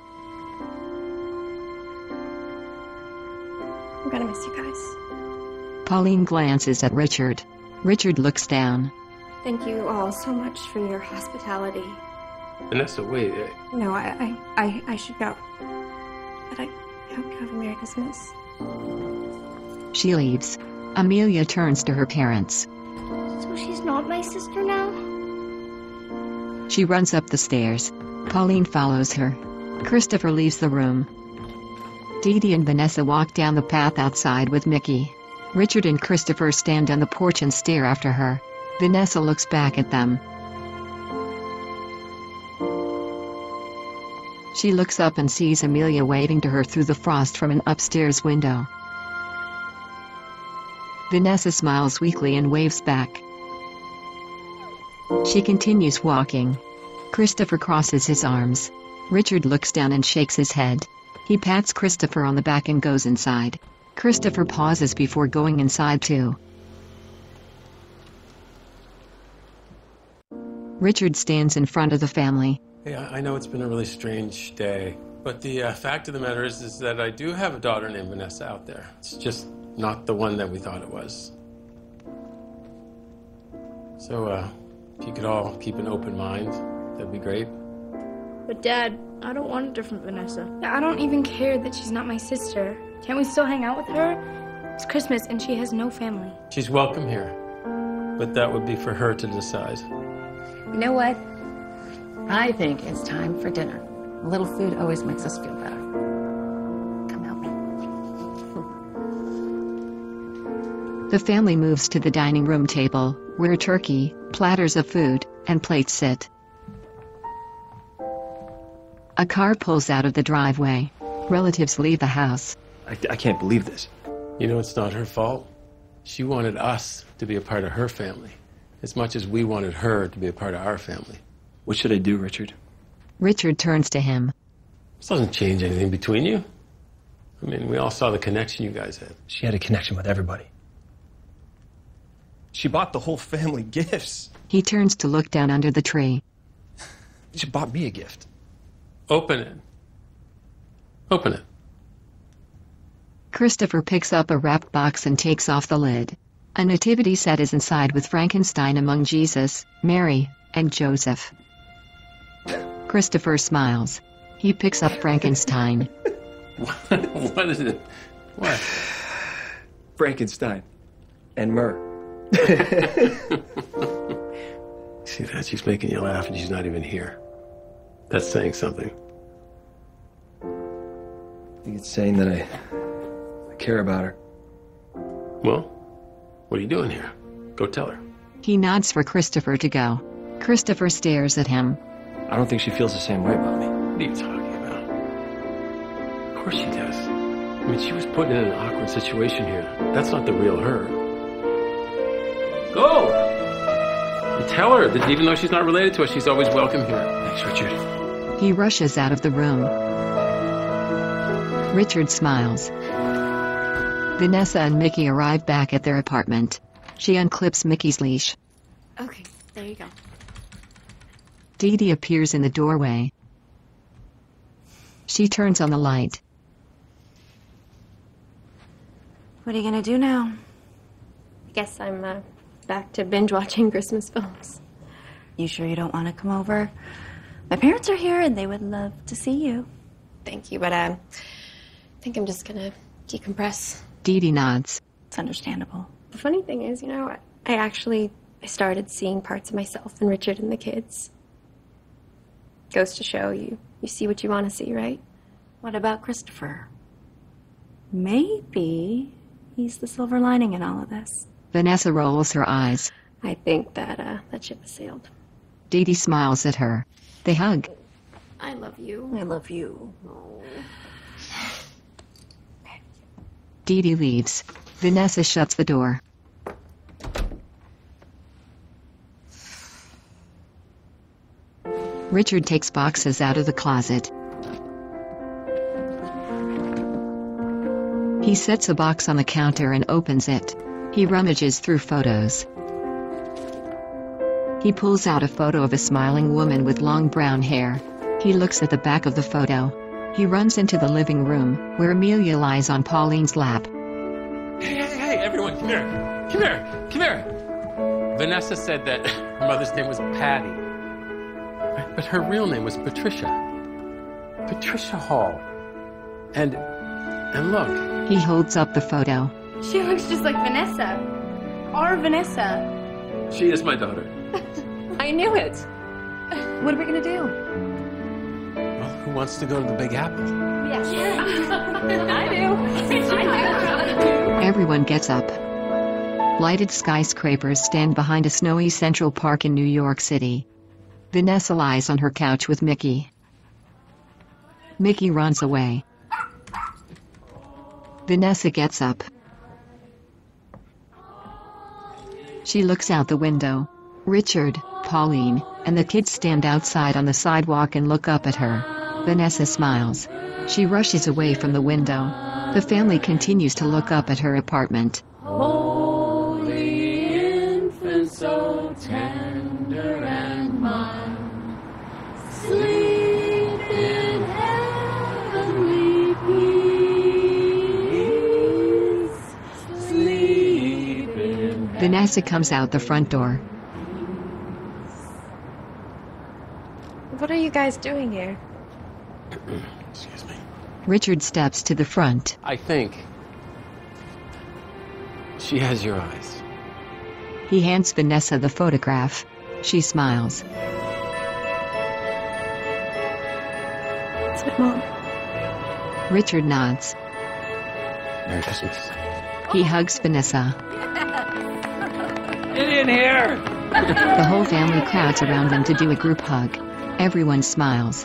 I'm gonna miss you guys. Pauline glances at Richard. Richard looks down. Thank you all so much for your hospitality. Vanessa, wait. Uh, No, I, I, I, I should go. But I, I hope you have a Merry Christmas. She leaves. Amelia turns to her parents. So she's not my sister now? She runs up the stairs. Pauline follows her. Christopher leaves the room. Dee Dee and Vanessa walk down the path outside with Mickey. Richard and Christopher stand on the porch and stare after her. Vanessa looks back at them. She looks up and sees Amelia waving to her through the frost from an upstairs window. Vanessa smiles weakly and waves back. She continues walking. Christopher crosses his arms. Richard looks down and shakes his head. He pats Christopher on the back and goes inside. Christopher pauses before going inside too. Richard stands in front of the family. Hey, I I know it's been a really strange day, but the uh, fact of the matter is, is that I do have a daughter named Vanessa out there. It's just not the one that we thought it was. So, uh, if you could all keep an open mind, That'd be great. But Dad, I don't want a different Vanessa. I don't even care that she's not my sister. Can't we still hang out with her? It's Christmas and she has no family. She's welcome here, but that would be for her to decide. You know what? I think it's time for dinner. A little food always makes us feel better. Come help me. The family moves to the dining room table, where turkey, platters of food, and plates sit. A car pulls out of the driveway. Relatives leave the house. I, I can't believe this. You know, it's not her fault. She wanted us to be a part of her family, as much as we wanted her to be a part of our family. What should I do, Richard? Richard turns to him. This doesn't change anything between you. I mean, we all saw the connection you guys had. She had a connection with everybody. She bought the whole family gifts. He turns to look down under the tree. She bought me a gift. Open it. Open it. Christopher picks up a wrapped box and takes off the lid. A nativity set is inside with Frankenstein among Jesus, Mary, and Joseph. Christopher smiles. He picks up Frankenstein. What? What is it? What? Frankenstein. And myrrh. See that? She's making you laugh and she's not even here. That's saying something. I think it's saying that I, I care about her. Well, what are you doing here? Go tell her. He nods for Christopher to go. Christopher stares at him. I don't think she feels the same way about me. What are you talking about? Of course she does. I mean, she was put in an awkward situation here. That's not the real her. Go! And tell her that even though she's not related to us, she's always welcome here. Thanks, Richard. He rushes out of the room. Richard smiles. Vanessa and Mickey arrive back at their apartment. She unclips Mickey's leash. Okay, there you go. Dee Dee appears in the doorway. She turns on the light. What are you gonna do now? I guess I'm uh, back to binge watching Christmas films. You sure you don't want to come over? My parents are here and they would love to see you. Thank you, but uh, I think I'm just gonna decompress. Dee Dee nods. It's understandable. The funny thing is, you know, I, I actually I started seeing parts of myself in Richard and the kids. Goes to show you, you see what you want to see, right? What about Christopher? Maybe he's the silver lining in all of this. Vanessa rolls her eyes. I think that uh, that ship has sailed. Dee Dee smiles at her. They hug. I love you. I love you. Oh. Dee Dee leaves. Vanessa shuts the door. Richard takes boxes out of the closet. He sets a box on the counter and opens it. He rummages through photos. He pulls out a photo of a smiling woman with long brown hair. He looks at the back of the photo. He runs into the living room, where Amelia lies on Pauline's lap. Hey, hey, hey, everyone, come here. Come here, come here. Vanessa said that her mother's name was Patty. But her real name was Patricia. Patricia Hall. And, and look. He holds up the photo. She looks just like Vanessa. Our Vanessa. She is my daughter. I knew it. What are we gonna do? Well, who wants to go to the Big Apple? Yes. I do. I do. Everyone gets up. Lighted skyscrapers stand behind a snowy Central Park in New York City. Vanessa lies on her couch with Mickey. Mickey runs away. Vanessa gets up. She looks out the window. Richard, Pauline, and the kids stand outside on the sidewalk and look up at her. Vanessa smiles. She rushes away from the window. The family continues to look up at her apartment. Holy infant, so tender and mild, sleep in heavenly peace. Sleep in Vanessa comes out the front door. What are you guys doing here? Excuse me. Richard steps to the front. I think she has your eyes. He hands Vanessa the photograph. She smiles. It's my mom. Richard nods. Merry Christmas. He hugs Vanessa. Get in here! The whole family crowds around them to do a group hug. Everyone smiles.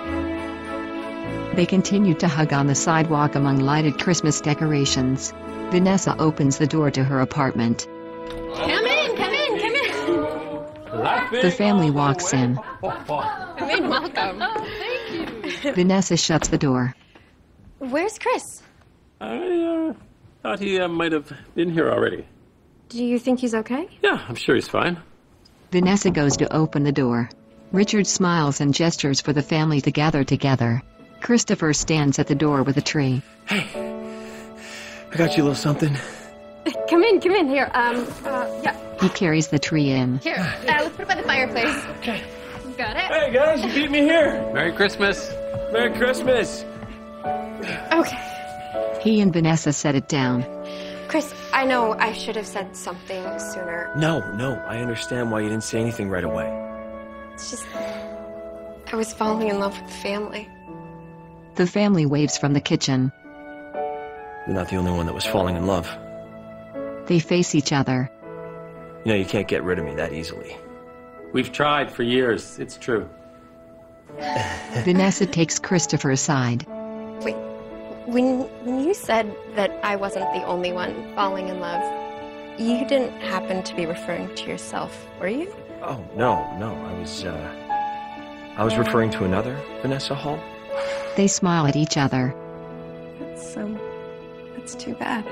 They continue to hug on the sidewalk among lighted Christmas decorations. Vanessa opens the door to her apartment. Come in, come in, come in. The family walks in. I mean, welcome. Thank you. Vanessa shuts the door. Where's Chris? I uh, thought he uh, might have been here already. Do you think he's okay? Yeah, I'm sure he's fine. Vanessa goes to open the door. Richard smiles and gestures for the family to gather together. Christopher stands at the door with a tree. I got you a little something. Come in, come in. Here, um, uh, yeah. He carries the tree in. Here, uh, let's put it by the fireplace. Okay. Got it? Hey guys, you beat me here. Merry Christmas. Merry Christmas. Okay. He and Vanessa set it down. Chris, I know I should have said something sooner. No, no, I understand why you didn't say anything right away. It's just, I was falling in love with the family. The family waves from the kitchen. You're not the only one that was falling in love. They face each other. You know, you can't get rid of me that easily. We've tried for years. It's true. Vanessa takes Christopher aside. Wait, when, when you said that I wasn't the only one falling in love, you didn't happen to be referring to yourself, were you? Oh, no, no, I was, uh... I was referring to another Vanessa Hall. They smile at each other. That's, um, that's too bad.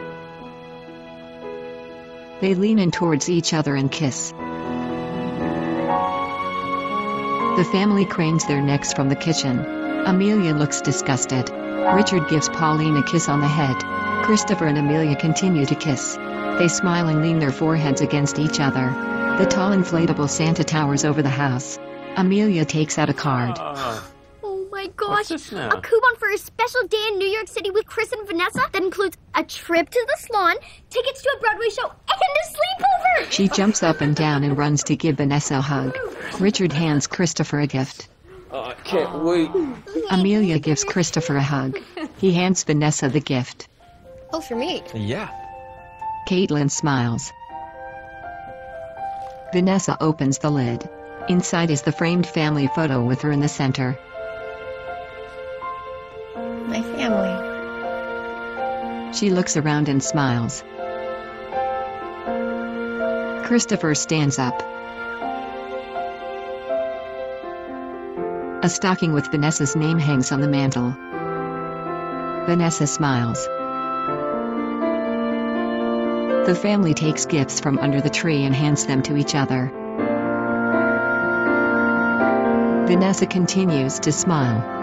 They lean in towards each other and kiss. The family cranes their necks from the kitchen. Amelia looks disgusted. Richard gives Pauline a kiss on the head. Christopher and Amelia continue to kiss. They smile and lean their foreheads against each other. The tall inflatable Santa towers over the house. Amelia takes out a card. Uh, Oh my gosh, this now? a coupon for a special day in New York City with Chris and Vanessa that includes a trip to the salon, tickets to a Broadway show, and a sleepover! She jumps up and down and runs to give Vanessa a hug. Richard hands Christopher a gift. oh, I can't wait. Amelia gives Christopher a hug. He hands Vanessa the gift. Oh, for me. Yeah. Caitlin smiles. Vanessa opens the lid. Inside is the framed family photo with her in the center. My family. She looks around and smiles. Christopher stands up. A stocking with Vanessa's name hangs on the mantel. Vanessa smiles. The family takes gifts from under the tree and hands them to each other. Vanessa continues to smile.